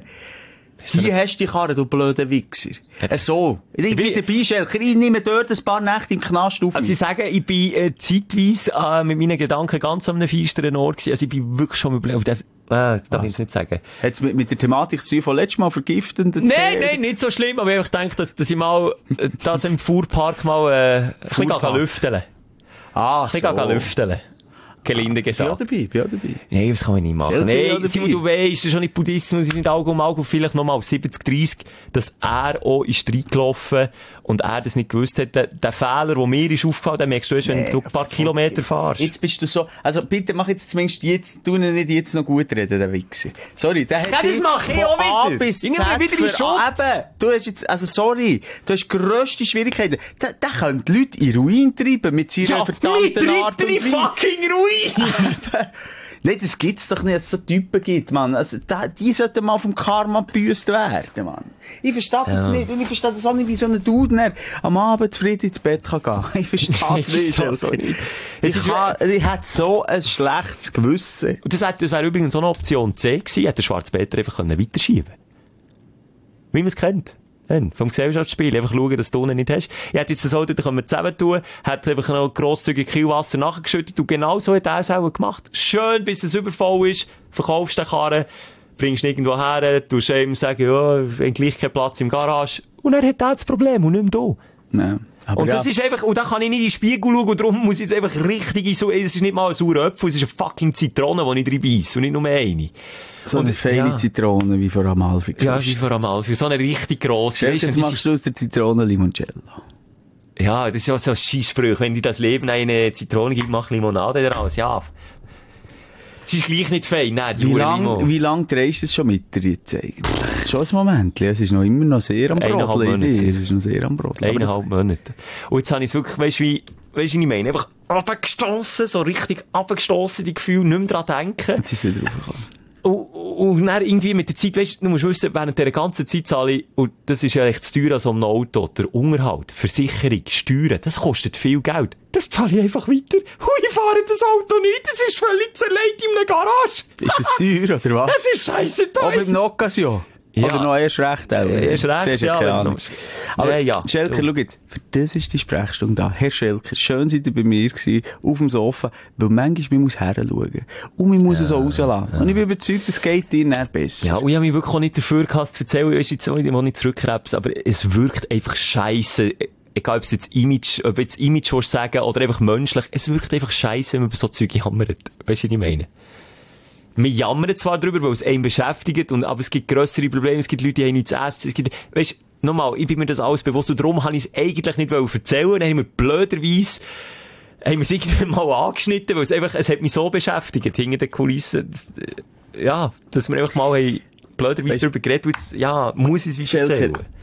Hier hast du die Karre, du blöder Wichser. Äh, so. Ich bin dabei, Schelker. Ich nehme dort ein paar Nächte im Knast auf. Also ich sage, ich bin äh, zeitweise äh, mit meinen Gedanken ganz an einem feinsteren Ort gewesen. Also ich bin wirklich schon überlegt. Äh, das darf ich jetzt nicht sagen. Hat's mit, mit der Thematik zu tun von letztes Mal vergiftenden Nein, nein, nicht so schlimm, aber ich denke, dass, dass ich mal äh, das im Fuhrpark mal äh, ein bisschen Fuhrpark. lüfteln. Ah, Ein bisschen so. lüfteln. Gelinde Bin auch gesagt. dabei, bin auch dabei. Nein, das kann man nicht machen. Schelker, ja, Nein, Simon, dabei. du weisst, das ist schon nicht Buddhismus, das ist nicht Auge um Auge, und vielleicht nochmal auf siebzig dreißig, dass er auch ist reingelaufen und er das nicht gewusst hat. Der, der Fehler, der mir ist aufgefallen, den merkst du erst, wenn du ein paar Kilometer fährst. Jetzt bist du so, also bitte mach jetzt zumindest jetzt, tu ihn nicht jetzt noch gut reden, der Wichser. Sorry, der hat Ja, das dich mach ich von auch A wieder. bis Ich Z nehme wieder in für- Schutz. Eben, du hast jetzt, also sorry, du hast grösste Schwierigkeiten. Der, der könnte die Leute in Ruin treiben mit seiner Ja, verdammten mit Art und dritte Weise. fucking Ruin! Nein, das gibt's doch nicht, dass es so Typen gibt, Mann. Also, da, die sollten mal vom Karma gebüßt werden, Mann. Ich verstehe das Ja. nicht. Und ich verstehe das auch nicht, wie so ein Dude dann am Abend zufrieden ins Bett kann gehen. Ich verstehe das Ich nicht. verstehe es auch Schelker. nicht. Ich, Es ist- kann, ich hätte so ein schlechtes Gewissen. Und das, hat- das wäre übrigens auch eine Option C gewesen, hätte der Schwarzpeter einfach können weiterschieben können. Wie man es kennt. Dann, vom Gesellschaftsspiel. Einfach schauen, dass du unten nicht hast. Ich hätte jetzt das Auto, da können wir zusammen tun, hat einfach noch grosszügig Kühlwasser nachgeschüttet und genau so hat er es auch gemacht. Schön, bis es übervoll ist, verkaufst den Karren, bringst ihn irgendwo her, tust ihm sagen, ja, wenn gleich kein Platz im Garage. Und er hat auch das Problem und nicht mehr da. Ja, aber Und ja. das ist einfach, und da kann ich nicht in den Spiegel schauen, und darum muss ich jetzt einfach richtig in so, es ist nicht mal ein saurer Apfel, es ist eine fucking Zitrone, die ich drin beisse, und nicht nur eine. so eine und- feine ja. Zitrone, wie vor Amalfi. Ja, wie vor Amalfi, so eine richtig grosse. Schelker, Weisst jetzt du, machst du aus der Zitrone Limoncello. ja, das ist ja so ein Scheissspruch, wenn dir das Leben eine Zitrone gibt, mach Limonade daraus, ja. Es ist gleich nicht fein, nein, die Wie Hure lang, Limo. wie lang drehst du es schon mit dir jetzt eigentlich? Schon ein Moment. Es ist noch immer noch sehr am Eineinhalb Brodeln in Monate. dir. Es ist noch sehr am Brodeln. Aber Eineinhalb Monate. Und jetzt habe ich es wirklich, weisst du, wie, weisst du, wie ich meine? Einfach abgestossen, so richtig abgestossen, die Gefühle, nicht mehr dran denken. das- Jetzt ist es wieder raufgekommen. Und, und dann irgendwie mit der Zeit, weißt du, du musst wissen, während dieser ganzen Zeit zahle ich, und das ist ja echt zu teuer als um ein Auto, der Unterhalt, Versicherung, Steuern, das kostet viel Geld. Das zahle ich einfach weiter. Hui, ich fahre das Auto nicht, das ist völlig zerlegt in einer Garage. Ist das teuer, oder was? Das ist scheisse Auch teuer. beim Occasion? Ja. Oder noch erst recht auch? Erst recht, Siehst du, ja, keine wenn Ahnung. du- Aber Ja, ja. Schelker, Du. schau jetzt, für das ist die Sprechstunde da. Herr Schelker, schön seid ihr bei mir gewesen, auf dem Sofa, weil manchmal man muss heranschauen. Und man muss es auch rauslassen. Und ich bin überzeugt, es geht dir nicht besser. Ja, und ich habe mich wirklich auch nicht dafür gehasst zu erzählen, ich weiß jetzt auch nicht, ich will nicht zurückkrebsen, aber es wirkt einfach scheisse. Egal, ob es jetzt Image, ob jetzt Image willst sagen oder einfach menschlich, es wirkt einfach scheisse, wenn man über so Zeug jammert. Weißt du, was ich meine? Wir jammern zwar drüber, weil es einen beschäftigt, und, aber es gibt grössere Probleme, es gibt Leute, die haben nichts zu essen, es gibt, weißt du, nochmal, ich bin mir das alles bewusst, und darum habe ich es eigentlich nicht erzählen, dann haben wir blöderweise, haben wir es irgendwann mal angeschnitten, weil es einfach, es hat mich so beschäftigt, hinter den Kulissen, das, äh, ja, dass wir einfach mal haben, blöderweise Weißt- darüber geredet, und jetzt, ja, muss ich es wie Schelker, erzählen.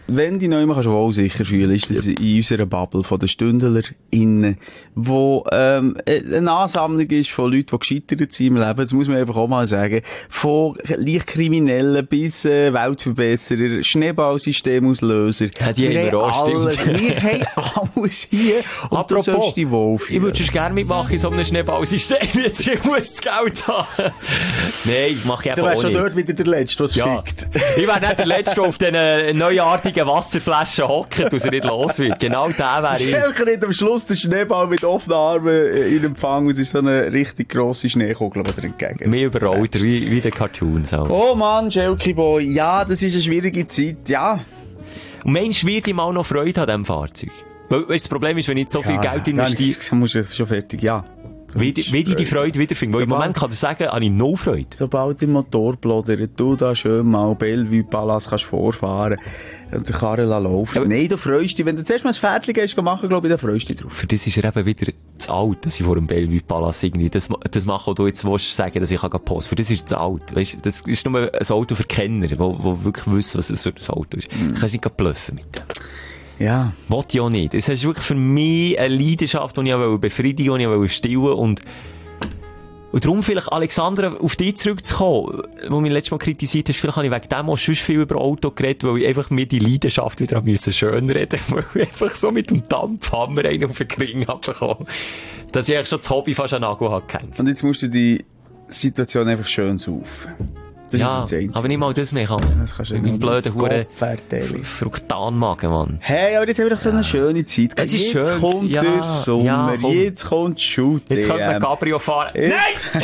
wenn die neu kannst du wohl sicher fühlen, ist das in unserer Bubble von den StündlerInnen, wo ähm, eine Ansammlung ist von Leuten, die gescheitert sind im Leben, das muss man einfach auch mal sagen, von leicht Kriminellen bis äh, Weltverbesserer, Schneeballsystemauslöser. Ja, die wir haben wir auch, alles, stimmt. wir haben alles hier und Apropos, du sollst dich wohlfühlen. Ich würde gerne mitmachen in so einem Schneeballsystem, jetzt ich muss das Geld haben. Nein, mach ich eben Du wärst auch schon nicht. dort wieder der Letzte, was Ja. fickt. Ich wäre nicht der Letzte, der auf diesen neuartigen Wasserflaschen hockt, dass er nicht los wird. Genau der wäre ich. Schelker hat am Schluss den Schneeball mit offenen Armen in Empfang. Es ist so eine richtig grosse Schneekugel, die dir entgegen. Mir überrollt er, wie, wie der Cartoon. So. Oh Mann, Schelke Boy. Ja, das ist eine schwierige Zeit, ja. Und Mensch, wird ihm auch noch Freude an diesem Fahrzeug? Weil, weißt, das Problem ist, wenn ich so viel Geld investiere, dann musst du schon fertig, ja. wie, wie ich die Freude wiederfinde. Weil im Moment kann ich sagen, habe ich no Freude. Sobald der Motor blodert, du da schön mal Bellevue Palace kannst vorfahren und die Karre laufen. Aber Nein, du freust dich. Wenn du zuerst mal das Pferdchen gehst machen, glaube ich, dann freust du dich drauf. Für das ist er eben wieder zu alt, dass ich vor dem Bellevue Palace irgendwie das, das mache, was du jetzt willst sagen, dass ich kann posten. Für das ist zu alt. Weißt, das ist nur ein Auto für Kenner, wo, wo wirklich wissen, was das für ein Auto ist. Mm. Du kannst nicht bluffen mit dem. Ja. Wollte ich auch nicht. Es ist wirklich für mich eine Leidenschaft, die ich auch befriedigen wollte, die ich stillen wollte. Und, und darum vielleicht, Alexandra, auf dich zurückzukommen, wo mich letztes Mal kritisiert hast, vielleicht habe ich wegen dem auch schon viel über Auto geredet, weil ich einfach mir die Leidenschaft wieder schön reden musste, weil ich einfach so mit dem Dampfhammer einen auf den Kring abbekommen, dass ich eigentlich schon das Hobby fast an den Nagel habe gehängt. Und jetzt musst du die Situation einfach schön saufen. Das Ja, ist das Einzige. aber nicht mal das mehr kann. Das kannst du Mit meinem nicht. blöden Huren Kopfverteilung. Fruktanmagen, Mann. Hey, aber jetzt haben wir doch so eine schöne Zeit. Es ist jetzt schön. kommt Ja, der Sommer, ja, komm. jetzt kommt die Shoot. Jetzt könnte man Cabrio fahren. Nein!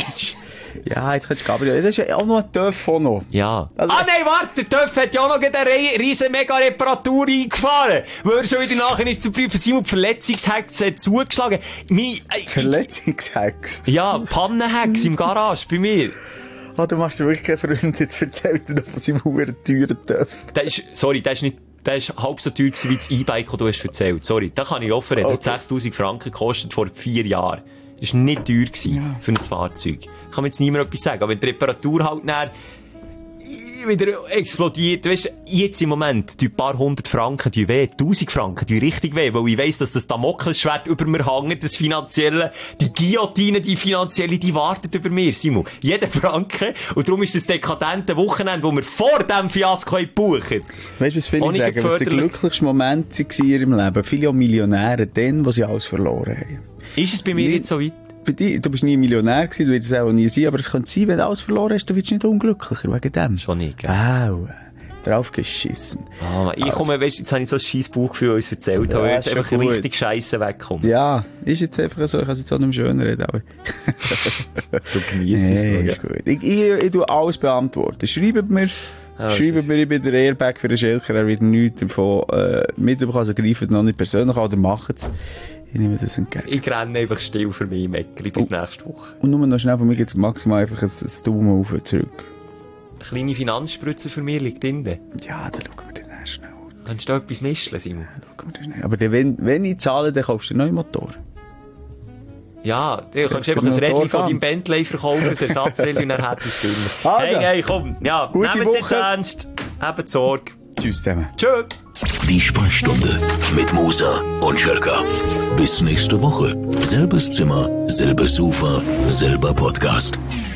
Ja, jetzt kannst du Gabriel. Das ist ja auch noch ein Töff auch noch. Ja. Also- ah nein, warte, der Töff hat ja auch noch eine riesen Mega-Reparatur eingefahren. Weil er schon wieder nachher ist zu prüfen, Simon, die Verletzungshex hat zugeschlagen. Meine, äh, Verletzungshex. ja, Pannenhex im Garage bei mir. Oh, du machst dir wirklich keine Freunde. Jetzt erzählt er noch von seinem huren teuren Töff. Der ist, sorry, der ist nicht, der ist halb so teuer gewesen wie das E-Bike, das du hast erzählt. Sorry, da kann ich offen reden. Okay. Das hat sechstausend Franken gekostet vor vier Jahren. Das war nicht teuer gewesen ja. für ein Fahrzeug. Kann mir jetzt niemand etwas sagen. Aber wenn die Reparatur halt nachher wieder explodiert, weißt du, jetzt im Moment, die paar hundert Franken, die weh, tausend Franken, die richtig weh, weil ich weiss, dass das Damoklesschwert über mir hängt, das finanzielle, die Guillotine, die finanzielle, die wartet über mir, Simon. Jeder Franken. Und darum ist das dekadente Wochenende, wo wir vor dem Fiasko gebucht. Weißt du, was will ich sagen? Was der glücklichste Moment war in ihrem Leben? Viele auch Millionäre, dann, wo sie alles verloren haben. Ist es bei mir nicht, nicht so weit? Bei dir, du bist nie Millionär gewesen, du wirst es auch nie sein, aber es könnte sein, wenn du alles verloren hast, du wirst nicht unglücklicher wegen dem. Schon nicht, gell? Au, drauf geschissen. Ah, ich komme, also, weißt, jetzt habe ich so ein scheiß Bauchgefühl uns erzählt, aber ja, jetzt einfach gut. Richtig Scheisse wegkommen. Ja, ist jetzt einfach so, ich kann es jetzt auch nicht mehr schöner reden, aber. Du genießt es nee, noch, ist gut. Ich, ich, ich tue alles beantworten. Schreibt mir, ah, schreibt mir, ich bin der Airbag für den Schelker, er wird nichts davon, äh, mitbekommen, also greift noch nicht persönlich an, oder macht es. Ich nehme das entgegen. Ich renne einfach still für mich, Meckli, bis oh. nächste Woche. Und nur noch schnell, von mir gibt es maximal einfach ein, ein Daumen auf und zurück. Eine kleine Finanzspritze für mich liegt drin. Ja, dann schauen wir dann schnell. Kannst du da etwas mischen, Simon? Ja, schauen wir dann schnell. Aber dann, wenn, wenn ich zahle, dann kaufst du einen neuen Motor. Ja, du kannst einfach ein Rädchen von deinem Bentley verkaufen, ein Ersatzrädchen, und dann hat es drin. Also, hey, hey, komm, ja, nehmt es jetzt ernst, habt Sorge. Tschüss zusammen. Tschö. Die Sprechstunde mit Musa und Schelker. Bis nächste Woche. Selbes Zimmer, selbes Sofa, selber Podcast.